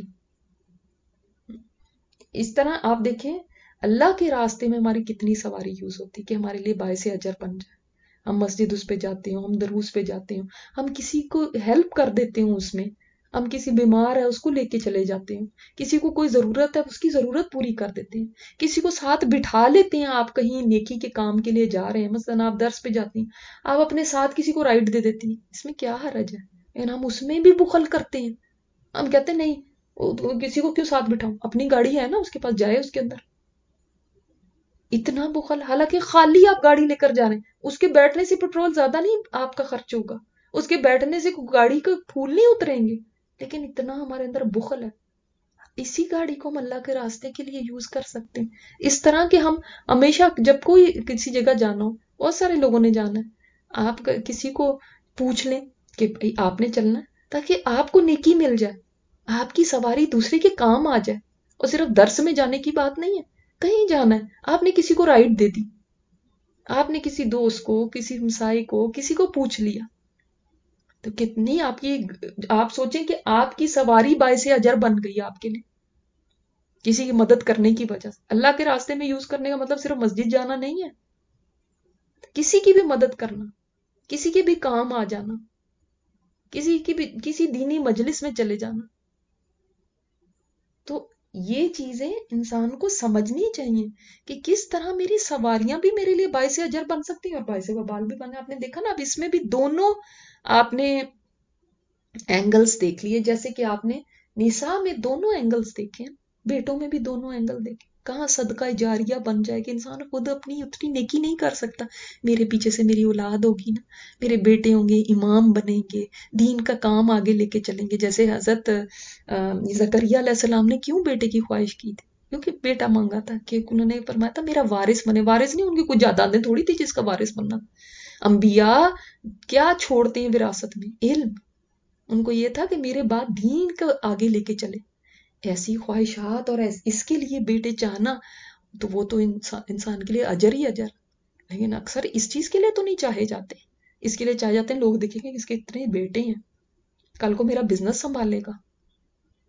اس طرح آپ دیکھیں اللہ کے راستے میں ہماری کتنی سواری یوز ہوتی کہ ہمارے لیے باعث اجر بن جائے. ہم مسجد اس پہ جاتے ہوں، ہم دروس پہ جاتے ہوں، ہم کسی کو ہیلپ کر دیتے ہوں، اس میں ہم کسی بیمار ہے اس کو لے کے چلے جاتے ہیں، کسی کو کوئی ضرورت ہے اس کی ضرورت پوری کر دیتے ہیں، کسی کو ساتھ بٹھا لیتے ہیں. آپ کہیں نیکی کے کام کے لیے جا رہے ہیں، مثلا آپ درس پہ جاتی ہیں، آپ اپنے ساتھ کسی کو رائڈ دے دیتی ہیں، اس میں کیا حرج ہے؟ لیکن ہم اس میں بھی بخل کرتے ہیں. ہم کہتے ہیں نہیں کسی کو کیوں ساتھ بٹھاؤں، اپنی گاڑی ہے نا، اس کے پاس جائے اس کے اندر. اتنا بخل، حالانکہ خالی آپ گاڑی لے کر جا رہے ہیں، اس کے بیٹھنے سے پیٹرول زیادہ نہیں آپ کا خرچ ہوگا، اس کے بیٹھنے سے گاڑی کے پھول نہیں اتریں گے، لیکن اتنا ہمارے اندر بخل ہے. اسی گاڑی کو ہم اللہ کے راستے کے لیے یوز کر سکتے ہیں. اس طرح کہ ہم ہمیشہ جب کوئی کسی جگہ جانا ہو، بہت سارے لوگوں نے جانا ہے، آپ کسی کو پوچھ لیں کہ آپ نے چلنا ہے، تاکہ آپ کو نیکی مل جائے، آپ کی سواری دوسرے کے کام آ جائے. اور صرف درس میں جانے کی بات نہیں ہے، کہیں جانا ہے آپ نے کسی کو رائڈ دے دی، آپ نے کسی دوست کو، کسی ہمسائے کو، کسی کو پوچھ لیا، تو کتنی آپ کی، آپ سوچیں کہ آپ کی سواری باعث اجر بن گئی آپ کے لیے کسی کی مدد کرنے کی وجہ سے. اللہ کے راستے میں یوز کرنے کا مطلب صرف مسجد جانا نہیں ہے، کسی کی بھی مدد کرنا، کسی کے بھی کام آ جانا، کسی کی بھی کسی دینی مجلس میں چلے جانا. تو یہ چیزیں انسان کو سمجھنی چاہیے کہ کس طرح میری سواریاں بھی میرے لیے باعث اجر بن سکتی ہیں اور باعث وبال بھی بنے. آپ نے دیکھا نا، اب اس میں بھی دونوں آپ نے اینگلز دیکھ لیے، جیسے کہ آپ نے نساء میں دونوں اینگلز دیکھے ہیں، بیٹوں میں بھی دونوں اینگل دیکھے. کہاں صدقہ جاریہ بن جائے کہ انسان خود اپنی اتنی نیکی نہیں کر سکتا، میرے پیچھے سے میری اولاد ہوگی نا، میرے بیٹے ہوں گے، امام بنیں گے، دین کا کام آگے لے کے چلیں گے. جیسے حضرت زکریا علیہ السلام نے کیوں بیٹے کی خواہش کی تھی؟ کیونکہ بیٹا مانگا تھا، کہ انہوں نے فرمایا تھا میرا وارث بنے. وارث نہیں، ان کی کچھ جائیدادیں تھوڑی تھی جس کا وارث بننا. انبیاء کیا چھوڑتے ہیں وراثت میں؟ علم. ان کو یہ تھا کہ میرے بعد دین کو آگے لے کے چلے. ایسی خواہشات اور اس کے لیے بیٹے چاہنا تو وہ تو انسان, انسان کے لیے اجر ہی اجر. لیکن اکثر اس چیز کے لیے تو نہیں چاہے جاتے، اس کے لیے چاہے جاتے ہیں لوگ دیکھیں گے اس کے اتنے بیٹے ہیں، کل کو میرا بزنس سنبھالے گا،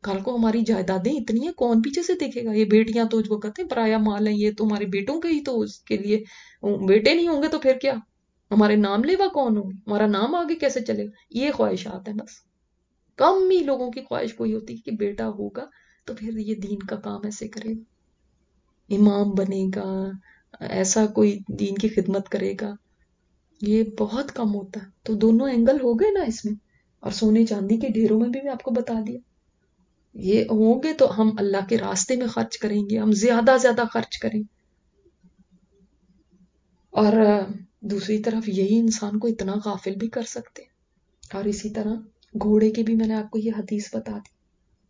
کل کو ہماری جائیدادیں اتنی ہیں، کون پیچھے سے دیکھے گا؟ یہ بیٹیاں تو جو کہتے ہیں پرایا مال ہیں، یہ تو ہمارے بیٹوں کے ہی، تو اس کے لیے بیٹے نہیں ہوں گے تو پھر کیا؟ ہمارے نام لیوا کون ہوں گے؟ ہمارا نام آگے کیسے چلے گا؟ یہ خواہشات ہیں بس. کم ہی لوگوں کی خواہش کوئی ہوتی ہے کہ بیٹا ہوگا تو پھر یہ دین کا کام ایسے کرے گا، امام بنے گا، ایسا کوئی دین کی خدمت کرے گا. یہ بہت کم ہوتا ہے. تو دونوں اینگل ہو گئے نا اس میں. اور سونے چاندی کے ڈھیروں میں بھی میں آپ کو بتا دیا، یہ ہوں گے تو ہم اللہ کے راستے میں خرچ کریں گے، ہم زیادہ زیادہ خرچ کریں. اور دوسری طرف یہی انسان کو اتنا غافل بھی کر سکتے ہیں. اور اسی طرح گھوڑے کی بھی میں نے آپ کو یہ حدیث بتا دی.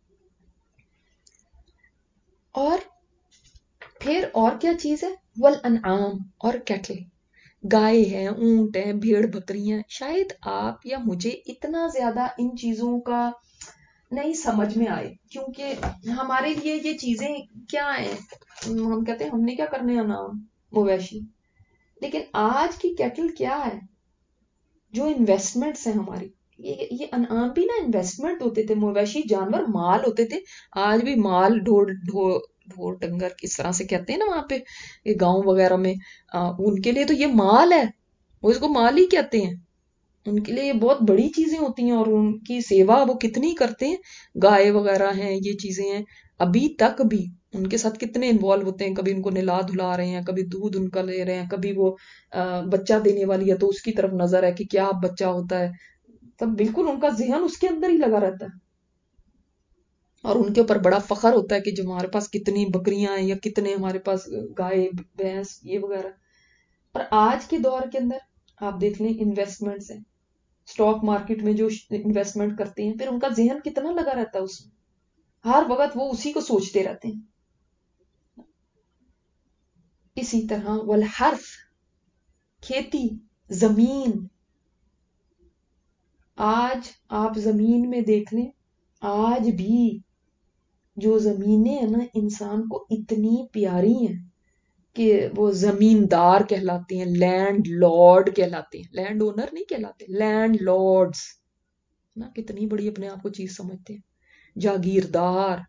اور پھر اور کیا چیز ہے؟ والانعام، اور کیٹل، گائے ہیں، اونٹ ہیں، بھیڑ بکریاں. شاید آپ یا مجھے اتنا زیادہ ان چیزوں کا نہیں سمجھ میں آئے، کیونکہ ہمارے لیے یہ چیزیں کیا ہیں، ہم کہتے ہیں ہم نے کیا کرنے ہیں نام مویشی. لیکن آج کی کیٹل کیا ہے؟ جو انویسٹمنٹس ہیں ہماری، یہ یہ انعام بھی نا انویسٹمنٹ ہوتے تھے. مویشی جانور مال ہوتے تھے. آج بھی مال ڈھور ڈھور ڈھور ڈنگر کس طرح سے کہتے ہیں نا وہاں پہ یہ گاؤں وغیرہ میں، آ, ان کے لیے تو یہ مال ہے، وہ اس کو مال ہی کہتے ہیں. ان کے لیے یہ بہت بڑی چیزیں ہوتی ہیں، اور ان کی سیوا وہ کتنی کرتے ہیں. گائے وغیرہ ہیں، یہ چیزیں ہیں، ابھی تک بھی ان کے ساتھ کتنے انوالو ہوتے ہیں. کبھی ان کو نلا دھلا رہے ہیں، کبھی دودھ ان کا لے رہے ہیں، کبھی وہ بچہ دینے والی ہے تو اس کی طرف نظر ہے کہ کیا بچہ ہوتا ہے. تب بالکل ان کا ذہن اس کے اندر ہی لگا رہتا ہے. اور ان کے اوپر بڑا فخر ہوتا ہے کہ جو ہمارے پاس کتنی بکریاں ہیں، یا کتنے ہمارے پاس گائے بھینس یہ وغیرہ. اور آج کے دور کے اندر آپ دیکھ لیں انویسٹمنٹس ہیں، اسٹاک مارکیٹ میں جو انویسٹمنٹ کرتے ہیں، پھر ان کا ذہن کتنا لگا رہتا ہے اس میں، ہر وقت وہ اسی کو سوچتے رہتے ہیں. اسی طرح والحرث، کھیتی، زمین. آج آپ زمین میں دیکھ لیں، آج بھی جو زمینیں ہیں نا انسان کو اتنی پیاری ہیں کہ وہ زمیندار کہلاتے ہیں، لینڈ لارڈ کہلاتے ہیں. لینڈ اونر نہیں کہلاتے، لینڈ لارڈز نا. کتنی بڑی اپنے آپ کو چیز سمجھتے ہیں. جاگیردار،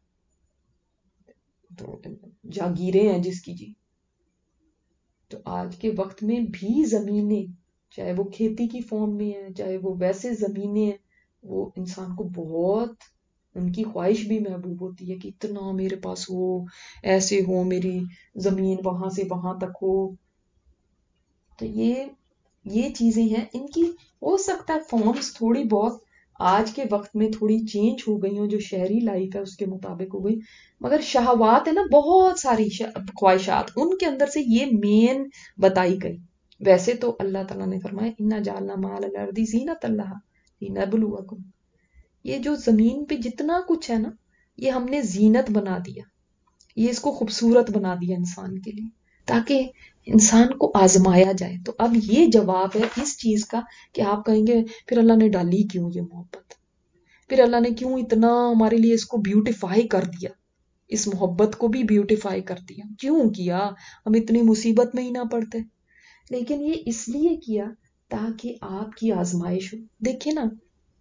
تو جاگیریں ہیں جس کی جی. تو آج کے وقت میں بھی زمینیں، چاہے وہ کھیتی کی فارم میں ہیں، چاہے وہ ویسے زمینیں ہیں، وہ انسان کو بہت، ان کی خواہش بھی محبوب ہوتی ہے کہ اتنا میرے پاس ہو، ایسے ہو، میری زمین وہاں سے وہاں تک ہو. تو یہ یہ چیزیں ہیں. ان کی ہو سکتا ہے فارمز تھوڑی بہت آج کے وقت میں تھوڑی چینج ہو گئی ہوں، جو شہری لائف ہے اس کے مطابق ہو گئی، مگر شہوات ہے نا بہت ساری خواہشات، ان کے اندر سے یہ مین بتائی گئی. ویسے تو اللہ تعالیٰ نے فرمایا اِنَّا جَعَلْنَا مَا عَلَى الْأَرْضِ زِینَةً لَهَا لِنَبْلُوَکُمْ. یہ جو زمین پہ جتنا کچھ ہے نا، یہ ہم نے زینت بنا دیا، یہ اس کو خوبصورت بنا دیا انسان کے لیے، تاکہ انسان کو آزمایا جائے. تو اب یہ جواب ہے اس چیز کا کہ آپ کہیں گے پھر اللہ نے ڈالی کیوں یہ محبت، پھر اللہ نے کیوں اتنا ہمارے لیے اس کو بیوٹیفائی کر دیا، اس محبت کو بھی بیوٹیفائی کر دیا، کیوں کیا؟ ہم اتنی مصیبت میں ہی نہ پڑتے. لیکن یہ اس لیے کیا تاکہ آپ کی آزمائش ہو. دیکھیں نا،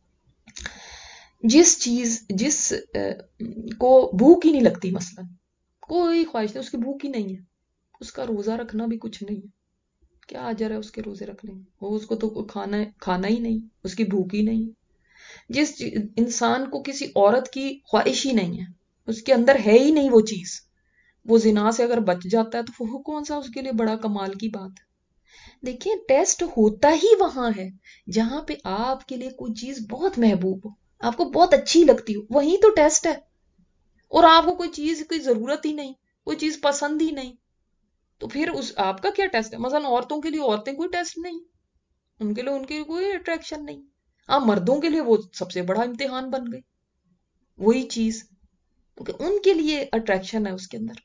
جس چیز جس کو بھوک ہی نہیں لگتی، مثلا کوئی خواہش نہیں، اس کی بھوک ہی نہیں ہے، اس کا روزہ رکھنا بھی کچھ نہیں ہے، کیا اجر ہے اس کے روزے رکھنے میں؟ وہ اس کو تو کھانا کھانا ہی نہیں، اس کی بھوک ہی نہیں. جس انسان کو کسی عورت کی خواہش ہی نہیں ہے، اس کے اندر ہے ہی نہیں وہ چیز، وہ زنا سے اگر بچ جاتا ہے تو وہ کون سا اس کے لیے بڑا کمال کی بات ہے. دیکھیں ٹیسٹ ہوتا ہی وہاں ہے جہاں پہ آپ کے لیے کوئی چیز بہت محبوب ہو، آپ کو بہت اچھی لگتی ہو، وہیں تو ٹیسٹ ہے. اور آپ کو کوئی چیز کی ضرورت ہی نہیں، کوئی چیز پسند ہی نہیں، تو پھر اس آپ کا کیا ٹیسٹ ہے؟ مثلا عورتوں کے لیے عورتیں کوئی ٹیسٹ نہیں، ان کے لیے ان کی کوئی اٹریکشن نہیں. ہاں مردوں کے لیے وہ سب سے بڑا امتحان بن گئی وہی چیز، کیونکہ ان کے لیے اٹریکشن ہے اس کے اندر.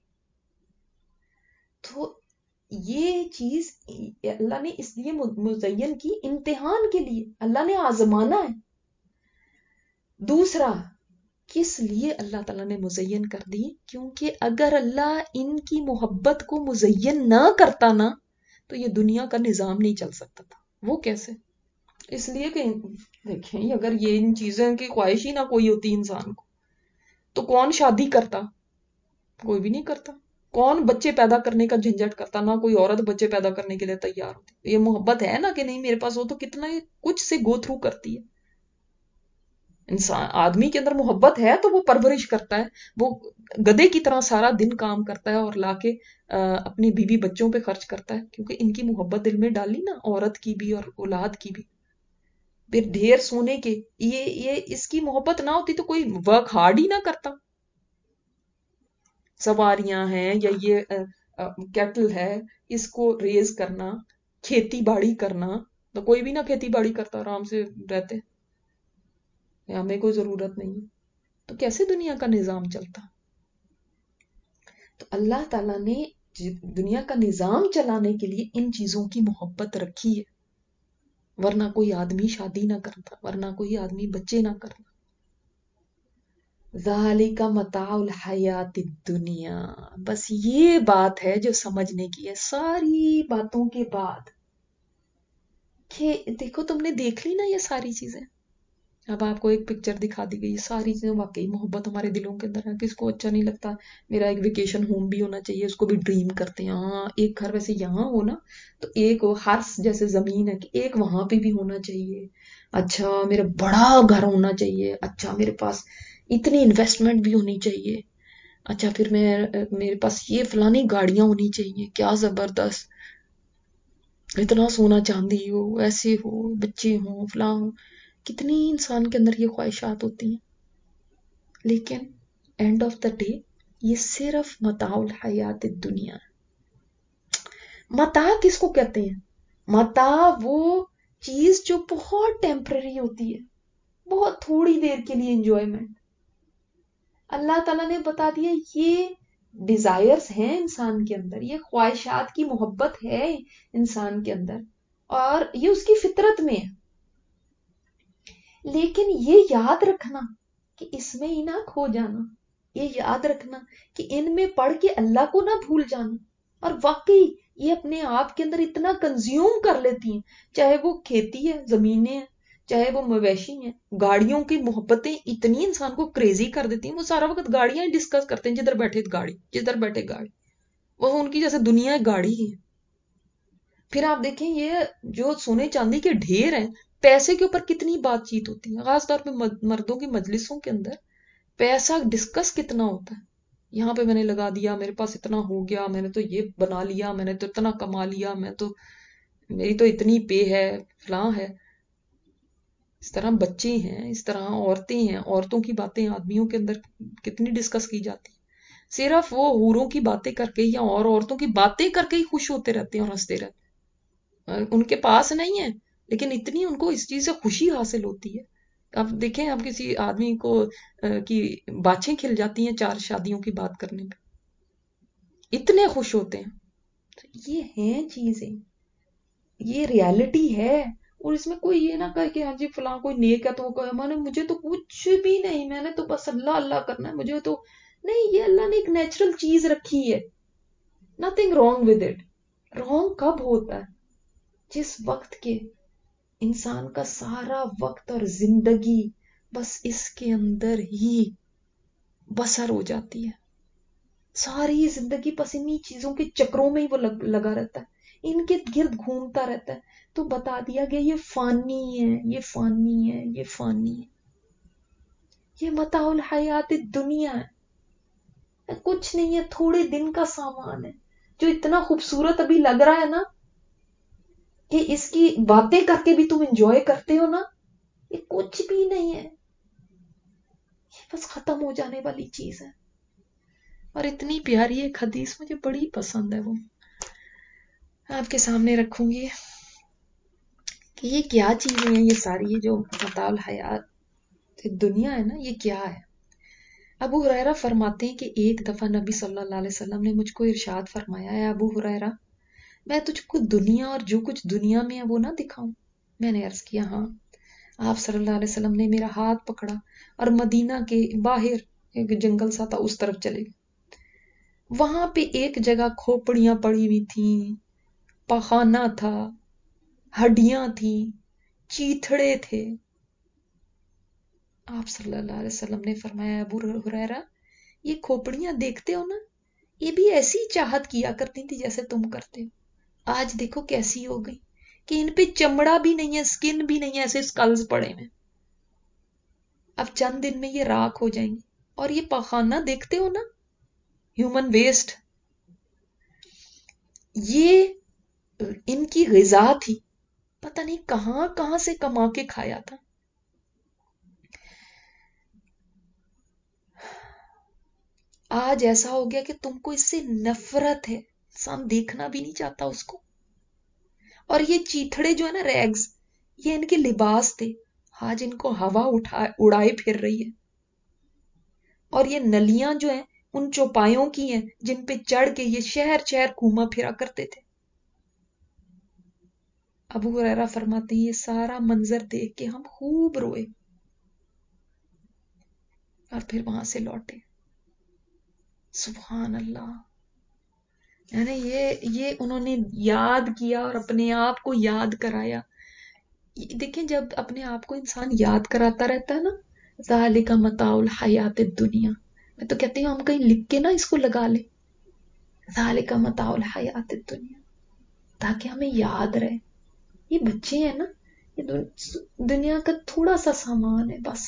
تو یہ چیز اللہ نے اس لیے مزین کی، امتحان کے لیے، اللہ نے آزمانا ہے. دوسرا، کس لیے اللہ تعالیٰ نے مزین کر دی؟ کیونکہ اگر اللہ ان کی محبت کو مزین نہ کرتا نا تو یہ دنیا کا نظام نہیں چل سکتا تھا. وہ کیسے؟ اس لیے کہ دیکھیں اگر یہ ان چیزوں کی خواہش ہی نہ کوئی ہوتی انسان کو تو کون شادی کرتا؟ کوئی بھی نہیں کرتا. کون بچے پیدا کرنے کا جھنجٹ کرتا؟ نہ کوئی عورت بچے پیدا کرنے کے لیے تیار ہوتی. یہ محبت ہے نا کہ نہیں میرے پاس ہو تو کتنا کچھ سے گو تھرو کرتی ہے. انسان آدمی کے اندر محبت ہے تو وہ پرورش کرتا ہے، وہ گدے کی طرح سارا دن کام کرتا ہے اور لا کے اپنی بیوی بچوں پہ خرچ کرتا ہے، کیونکہ ان کی محبت دل میں ڈالی نا، عورت کی بھی اور اولاد کی بھی. پھر ڈھیر سونے کے، یہ یہ اس کی محبت نہ ہوتی تو کوئی ورک ہارڈ ہی نہ کرتا. سواریاں ہیں یا یہ کیٹل ہے، اس کو ریز کرنا، کھیتی باڑی کرنا، تو کوئی بھی نہ کھیتی باڑی کرتا، آرام سے رہتے، ہمیں کوئی ضرورت نہیں. تو کیسے دنیا کا نظام چلتا؟ تو اللہ تعالیٰ نے دنیا کا نظام چلانے کے لیے ان چیزوں کی محبت رکھی ہے، ورنہ کوئی آدمی شادی نہ کرتا، ورنہ کوئی آدمی بچے نہ کرتا. ذالک متاع الحیات الدنیا. بس یہ بات ہے جو سمجھنے کی ہے ساری باتوں کے بعد، کہ دیکھو تم نے دیکھ لی نا یہ ساری چیزیں، اب آپ کو ایک پکچر دکھا دی گئی، ساری چیزیں واقعی محبت ہمارے دلوں کے اندر ہے. کس کو اچھا نہیں لگتا میرا ایک ویکیشن ہوم بھی ہونا چاہیے، اس کو بھی ڈریم کرتے ہیں. ہاں ایک گھر ویسے یہاں ہو نا تو ایک ہرس جیسے زمین ہے کہ ایک وہاں پہ بھی ہونا چاہیے. اچھا میرا بڑا گھر ہونا چاہیے، اچھا میرے پاس اتنی انویسٹمنٹ بھی ہونی چاہیے، اچھا پھر میں میرے پاس یہ فلانی گاڑیاں ہونی چاہیے، کیا زبردست، اتنا سونا چاندی ہو، ایسے ہو، بچے ہوں، فلاں ہو. کتنی انسان کے اندر یہ خواہشات ہوتی ہیں. لیکن اینڈ آف دا ڈے یہ صرف متاع الحیات الدنیا. متاع کس کو کہتے ہیں؟ متاع وہ چیز جو بہت ٹیمپرری ہوتی ہے، بہت تھوڑی دیر کے لیے انجوائمنٹ. اللہ تعالیٰ نے بتا دیا یہ ڈیزائرز ہیں انسان کے اندر، یہ خواہشات کی محبت ہے انسان کے اندر، اور یہ اس کی فطرت میں ہے. لیکن یہ یاد رکھنا کہ اس میں ہی نہ کھو جانا، یہ یاد رکھنا کہ ان میں پڑھ کے اللہ کو نہ بھول جانا. اور واقعی یہ اپنے آپ کے اندر اتنا کنزیوم کر لیتی ہیں، چاہے وہ کھیتی ہے، زمینیں ہیں، چاہے وہ مویشی ہیں. گاڑیوں کی محبتیں اتنی انسان کو کریزی کر دیتی ہیں، وہ سارا وقت گاڑیاں ہی ڈسکس کرتے ہیں، جدھر بیٹھے گاڑی، جدھر بیٹھے گاڑی، وہ ان کی جیسے دنیا گاڑی ہی ہے. پھر آپ دیکھیں یہ جو سونے چاندی کے ڈھیر ہیں، پیسے کے اوپر کتنی بات چیت ہوتی ہے، خاص طور پہ مردوں کی مجلسوں کے اندر پیسہ ڈسکس کتنا ہوتا ہے. یہاں پہ میں نے لگا دیا، میرے پاس اتنا ہو گیا، میں نے تو یہ بنا لیا، میں نے تو اتنا کما لیا، میں تو میری تو اتنی پے ہے، فلاں ہے. اس طرح بچے ہیں، اس طرح عورتیں ہیں، عورتوں کی باتیں آدمیوں کے اندر کتنی ڈسکس کی جاتی. صرف وہ حوروں کی باتیں کر کے یا اور عورتوں کی باتیں کر کے ہی خوش ہوتے رہتے ہیں اور ہنستے رہتے ہیں. ان کے پاس نہیں ہے لیکن اتنی ان کو اس چیز سے خوشی حاصل ہوتی ہے. آپ دیکھیں آپ کسی آدمی کو کی باچھیں کھل جاتی ہیں چار شادیوں کی بات کرنے پہ، اتنے خوش ہوتے ہیں. یہ ہیں چیزیں، یہ ریالٹی ہے. اور اس میں کوئی یہ نہ کہے کہ ہاں جی فلاں کوئی نیک ہے تو وہ میں نے مجھے تو کچھ بھی نہیں، میں نے تو بس اللہ اللہ کرنا ہے، مجھے تو نہیں. یہ اللہ نے ایک نیچرل چیز رکھی ہے، nothing wrong with it. Wrong کب ہوتا ہے؟ جس وقت کے انسان کا سارا وقت اور زندگی بس اس کے اندر ہی بسر ہو جاتی ہے، ساری زندگی بس انہی چیزوں کے چکروں میں ہی وہ لگا رہتا ہے، ان کے گرد گھومتا رہتا ہے. تو بتا دیا گیا یہ فانی ہے، یہ فانی ہے، یہ فانی ہے، یہ متاع الحیات الدنیا ہے، کچھ نہیں ہے، تھوڑے دن کا سامان ہے جو اتنا خوبصورت ابھی لگ رہا ہے نا کہ اس کی باتیں کر کے بھی تم انجوائے کرتے ہو نا، یہ کچھ بھی نہیں ہے، یہ بس ختم ہو جانے والی چیز ہے. اور اتنی پیاری ایک حدیث مجھے بڑی پسند ہے، وہ آپ کے سامنے رکھوں گی کہ یہ کیا چیزیں ہیں یہ ساری، یہ جو متاع الحیات دنیا ہے نا یہ کیا ہے. ابو ہریرہ فرماتے ہیں کہ ایک دفعہ نبی صلی اللہ علیہ وسلم نے مجھ کو ارشاد فرمایا، ہے ابو ہریرہ میں تجھ کو دنیا اور جو کچھ دنیا میں ہے وہ نہ دکھاؤں؟ میں نے عرض کیا ہاں. آپ صلی اللہ علیہ وسلم نے میرا ہاتھ پکڑا اور مدینہ کے باہر ایک جنگل سا تھا اس طرف چلے گئے. وہاں پہ ایک جگہ کھوپڑیاں پڑی ہوئی تھیں، پخانہ تھا، ہڈیاں تھیں، چیتھڑے تھے. آپ صلی اللہ علیہ وسلم نے فرمایا ابو ہریرہ یہ کھوپڑیاں دیکھتے ہو نا یہ بھی ایسی چاہت کیا کرتی تھی جیسے تم کرتے ہو، آج دیکھو کیسی ہو گئی کہ ان پہ چمڑا بھی نہیں ہے، سکن بھی نہیں ہے، ایسے اسکلز پڑے ہیں، اب چند دن میں یہ راکھ ہو جائیں گی. اور یہ پاخانہ دیکھتے ہو نا، ہیومن ویسٹ، یہ ان کی غذا تھی، پتہ نہیں کہاں کہاں سے کما کے کھایا تھا. آج ایسا ہو گیا کہ تم کو اس سے نفرت ہے، انسان دیکھنا بھی نہیں چاہتا اس کو. اور یہ چیتھڑے جو ہے نا ریگز، یہ ان کے لباس تھے، آج ان کو ہوا اٹھا اڑائے پھر رہی ہے. اور یہ نلیاں جو ہیں ان چوپایوں کی ہیں جن پہ چڑھ کے یہ شہر شہر گھوما پھرا کرتے تھے. ابو ہریرہ فرماتے ہیں یہ سارا منظر دیکھ کے ہم خوب روئے اور پھر وہاں سے لوٹے. سبحان اللہ. یعنی یہ یہ انہوں نے یاد کیا اور اپنے آپ کو یاد کرایا. دیکھیں جب اپنے آپ کو انسان یاد کراتا رہتا ہے نا، ذالک متاع الحیات الدنیا، میں تو کہتی ہوں ہم کہیں لکھ کے نا اس کو لگا لیں، ذالک متاع الحیات الدنیا، تاکہ ہمیں یاد رہے یہ بچے ہیں نا، یہ دنیا کا تھوڑا سا سامان ہے بس.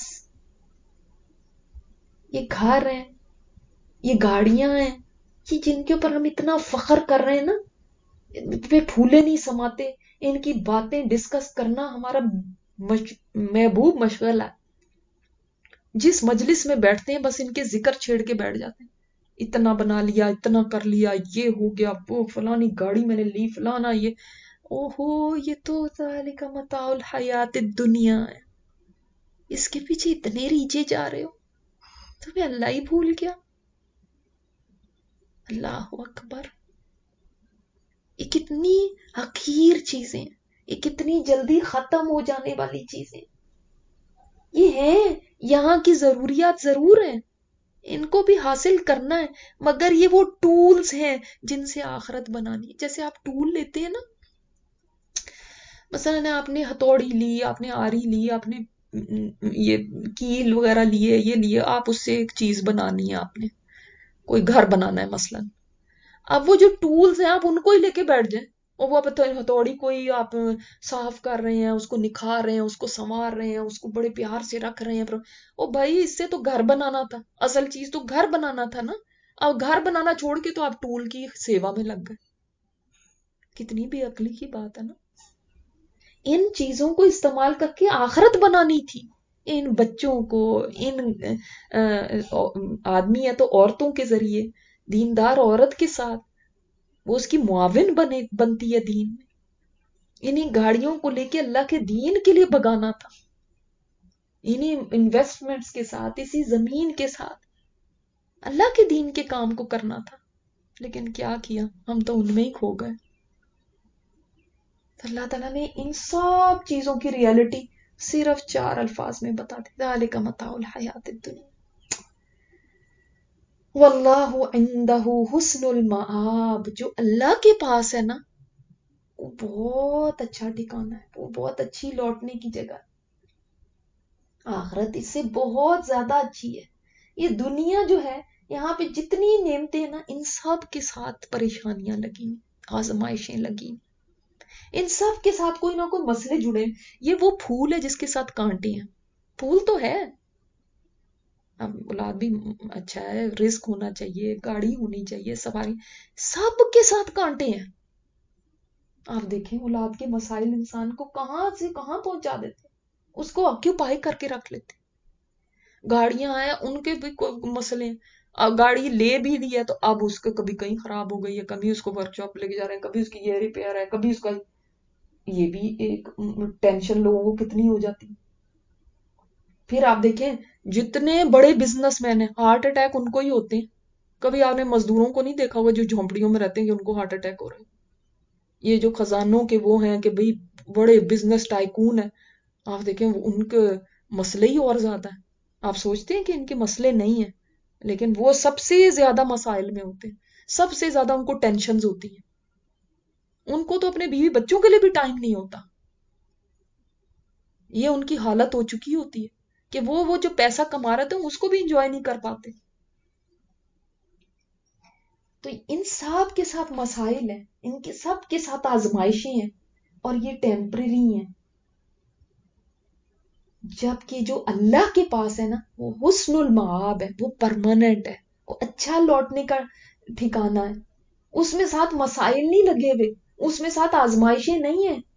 یہ گھر ہیں، یہ گاڑیاں ہیں، یہ جن کے اوپر ہم اتنا فخر کر رہے ہیں نا، پہ پھولے نہیں سماتے. ان کی باتیں ڈسکس کرنا ہمارا مش... محبوب مشغلہ ہے. جس مجلس میں بیٹھتے ہیں بس ان کے ذکر چھیڑ کے بیٹھ جاتے ہیں، اتنا بنا لیا، اتنا کر لیا، یہ ہو گیا، وہ فلانی گاڑی میں نے لی، فلانا یہ. اوہو یہ تو ذالک متاع الحیات الدنیا ہے، اس کے پیچھے اتنے ریچے جا رہے ہو، تمہیں اللہ ہی بھول گیا. اللہ اکبر. یہ کتنی حقیر چیزیں، یہ کتنی جلدی ختم ہو جانے والی چیزیں. یہ ہیں یہاں کی ضروریات ضرور ہیں، ان کو بھی حاصل کرنا ہے، مگر یہ وہ ٹولز ہیں جن سے آخرت بنانی ہے. جیسے آپ ٹول لیتے ہیں نا، مثلا آپ نے ہتھوڑی لی، آپ نے آری لی، آپ نے یہ کیل وغیرہ لیے، یہ لیے، آپ اس سے ایک چیز بنانی ہے، آپ نے کوئی گھر بنانا ہے مثلا. اب وہ جو ٹولز ہیں آپ ان کو ہی لے کے بیٹھ جائیں، اور وہ آپ ہتھوڑی کو ہی آپ صاف کر رہے ہیں، اس کو نکھار رہے ہیں، اس کو سنوار رہے ہیں، اس کو بڑے پیار سے رکھ رہے ہیں. او بھائی اس سے تو گھر بنانا تھا، اصل چیز تو گھر بنانا تھا نا. اب گھر بنانا چھوڑ کے تو آپ ٹول کی سیوا میں لگ گئے. کتنی بے عقلی کی بات ہے نا. ان چیزوں کو استعمال کر کے آخرت بنانی تھی. ان بچوں کو، ان آدمی ہے تو عورتوں کے ذریعے، دیندار عورت کے ساتھ وہ اس کی معاون بنے بنتی ہے دین میں. انہیں گاڑیوں کو لے کے اللہ کے دین کے لیے بگانا تھا، انہیں انویسٹمنٹس کے ساتھ، اسی زمین کے ساتھ اللہ کے دین کے کام کو کرنا تھا. لیکن کیا کیا، ہم تو ان میں ہی کھو گئے. اللہ تعالیٰ نے ان سب چیزوں کی ریالٹی صرف چار الفاظ میں بتا دی، ذالک متاع الحیات الدنیا واللہ عندہ حسن المآب. جو اللہ کے پاس ہے نا وہ بہت اچھا ٹھکانا ہے، وہ بہت اچھی لوٹنے کی جگہ. آخرت اس سے بہت زیادہ اچھی ہے. یہ دنیا جو ہے یہاں پہ جتنی نعمتیں ہیں نا، ان سب کے ساتھ پریشانیاں لگی، آزمائشیں لگی، ان سب کے ساتھ کوئی نہ کوئی مسئلے جڑے. یہ وہ پھول ہے جس کے ساتھ کانٹے ہیں. پھول تو ہے، اب اولاد بھی اچھا ہے، رزق ہونا چاہیے، گاڑی ہونی چاہیے، سواری، سب کے ساتھ کانٹے ہیں. آپ دیکھیں اولاد کے مسائل انسان کو کہاں سے کہاں پہنچا دیتے، اس کو آکیوپائی کر کے رکھ لیتے. گاڑیاں ہیں ان کے بھی کوئی مسئلے ہیں. اب گاڑی لے بھی لی ہے تو اب اس کو کبھی کہیں خراب ہو گئی ہے، کبھی اس کو ورک شاپ لے کے جا رہے ہیں، کبھی اس کی یہ ریپیئر ہے، کبھی اس کا یہ بھی ایک ٹینشن لوگوں کو کتنی ہو جاتی. پھر آپ دیکھیں جتنے بڑے بزنس مین ہیں ہارٹ اٹیک ان کو ہی ہوتے ہیں. کبھی آپ نے مزدوروں کو نہیں دیکھا ہوا جو جھونپڑیوں میں رہتے ہیں کہ ان کو ہارٹ اٹیک ہو رہے ہیں. یہ جو خزانوں کے وہ ہیں کہ بھئی بڑے بزنس ٹائکون ہیں، آپ دیکھیں ان کے مسئلے ہی اور زیادہ ہیں. آپ سوچتے ہیں کہ ان کے مسئلے نہیں ہیں، لیکن وہ سب سے زیادہ مسائل میں ہوتے ہیں، سب سے زیادہ ان کو ٹینشنز ہوتی ہیں. ان کو تو اپنے بیوی بچوں کے لیے بھی ٹائم نہیں ہوتا. یہ ان کی حالت ہو چکی ہوتی ہے کہ وہ وہ جو پیسہ کما رہے تھے اس کو بھی انجوائے نہیں کر پاتے. تو ان سب کے ساتھ مسائل ہیں، ان کے سب کے ساتھ آزمائشیں ہیں، اور یہ ٹیمپرری ہیں. جبکہ جو اللہ کے پاس ہے نا وہ حسن المآب ہے، وہ پرماننٹ ہے، وہ اچھا لوٹنے کا ٹھکانہ ہے. اس میں ساتھ مسائل نہیں لگے ہوئے، اس میں ساتھ آزمائشیں نہیں ہیں،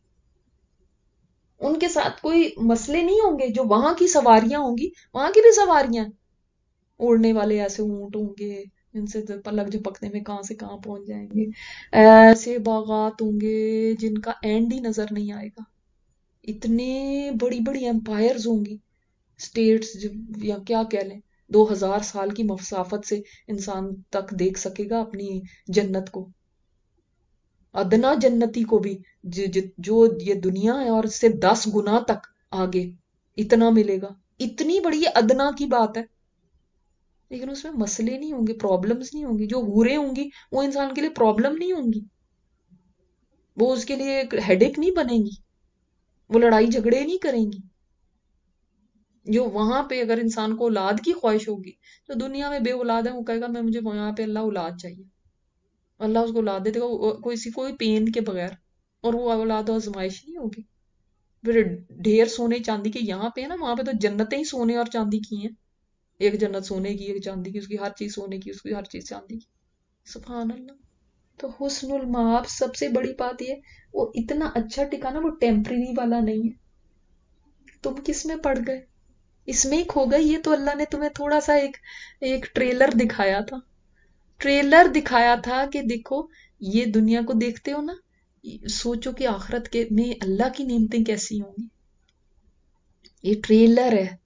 ان کے ساتھ کوئی مسئلے نہیں ہوں گے. جو وہاں کی سواریاں ہوں گی وہاں کی بھی سواریاں، اڑنے والے ایسے اونٹ ہوں گے جن سے پلک جھپکنے میں کہاں سے کہاں پہنچ جائیں گے، ایسے باغات ہوں گے جن کا اینڈ ہی نظر نہیں آئے گا، اتنے بڑی بڑی امپائرز ہوں گی، اسٹیٹس یا کیا کہہ لیں، دو ہزار سال کی مسافت سے انسان تک دیکھ سکے گا اپنی جنت کو، ادنا جنتی کو بھی جو یہ دنیا ہے اور اس سے دس گنا تک آگے اتنا ملے گا. اتنی بڑی ادنا کی بات ہے، لیکن اس میں مسئلے نہیں ہوں گے، پرابلمز نہیں ہوں گی. جو حوریں ہوں گی وہ انسان کے لیے پرابلم نہیں ہوں گی، وہ اس کے لیے ایک ہیڈیک نہیں بنے گی، وہ لڑائی جھگڑے نہیں کریں گی. جو وہاں پہ اگر انسان کو اولاد کی خواہش ہوگی، تو دنیا میں بے اولاد ہے وہ کہے گا میں مجھے وہاں پہ اللہ اولاد چاہیے، اللہ اس کو اولاد دے دے گا کوئی کوئی پین کے بغیر، اور وہ اولاد آزمائش نہیں ہوگی. پھر ڈھیر سونے چاندی کے یہاں پہ ہے نا، وہاں پہ تو جنتیں ہی سونے اور چاندی کی ہیں. ایک جنت سونے کی، ایک چاندی کی، اس کی ہر چیز سونے کی، اس کی ہر چیز چاندی کی. سبحان اللہ. تو حسن المآب سب سے بڑی بات یہ، وہ اتنا اچھا ٹھکانا، وہ ٹیمپریری والا نہیں ہے. تم کس میں پڑ گئے؟ اس میں ہی کھو گئی. یہ تو اللہ نے تمہیں تھوڑا سا ایک ایک ٹریلر دکھایا تھا، ٹریلر دکھایا تھا کہ دیکھو یہ دنیا کو دیکھتے ہو نا، سوچو کہ آخرت کے میں اللہ کی نعمتیں کیسی ہوں گی. یہ ٹریلر ہے.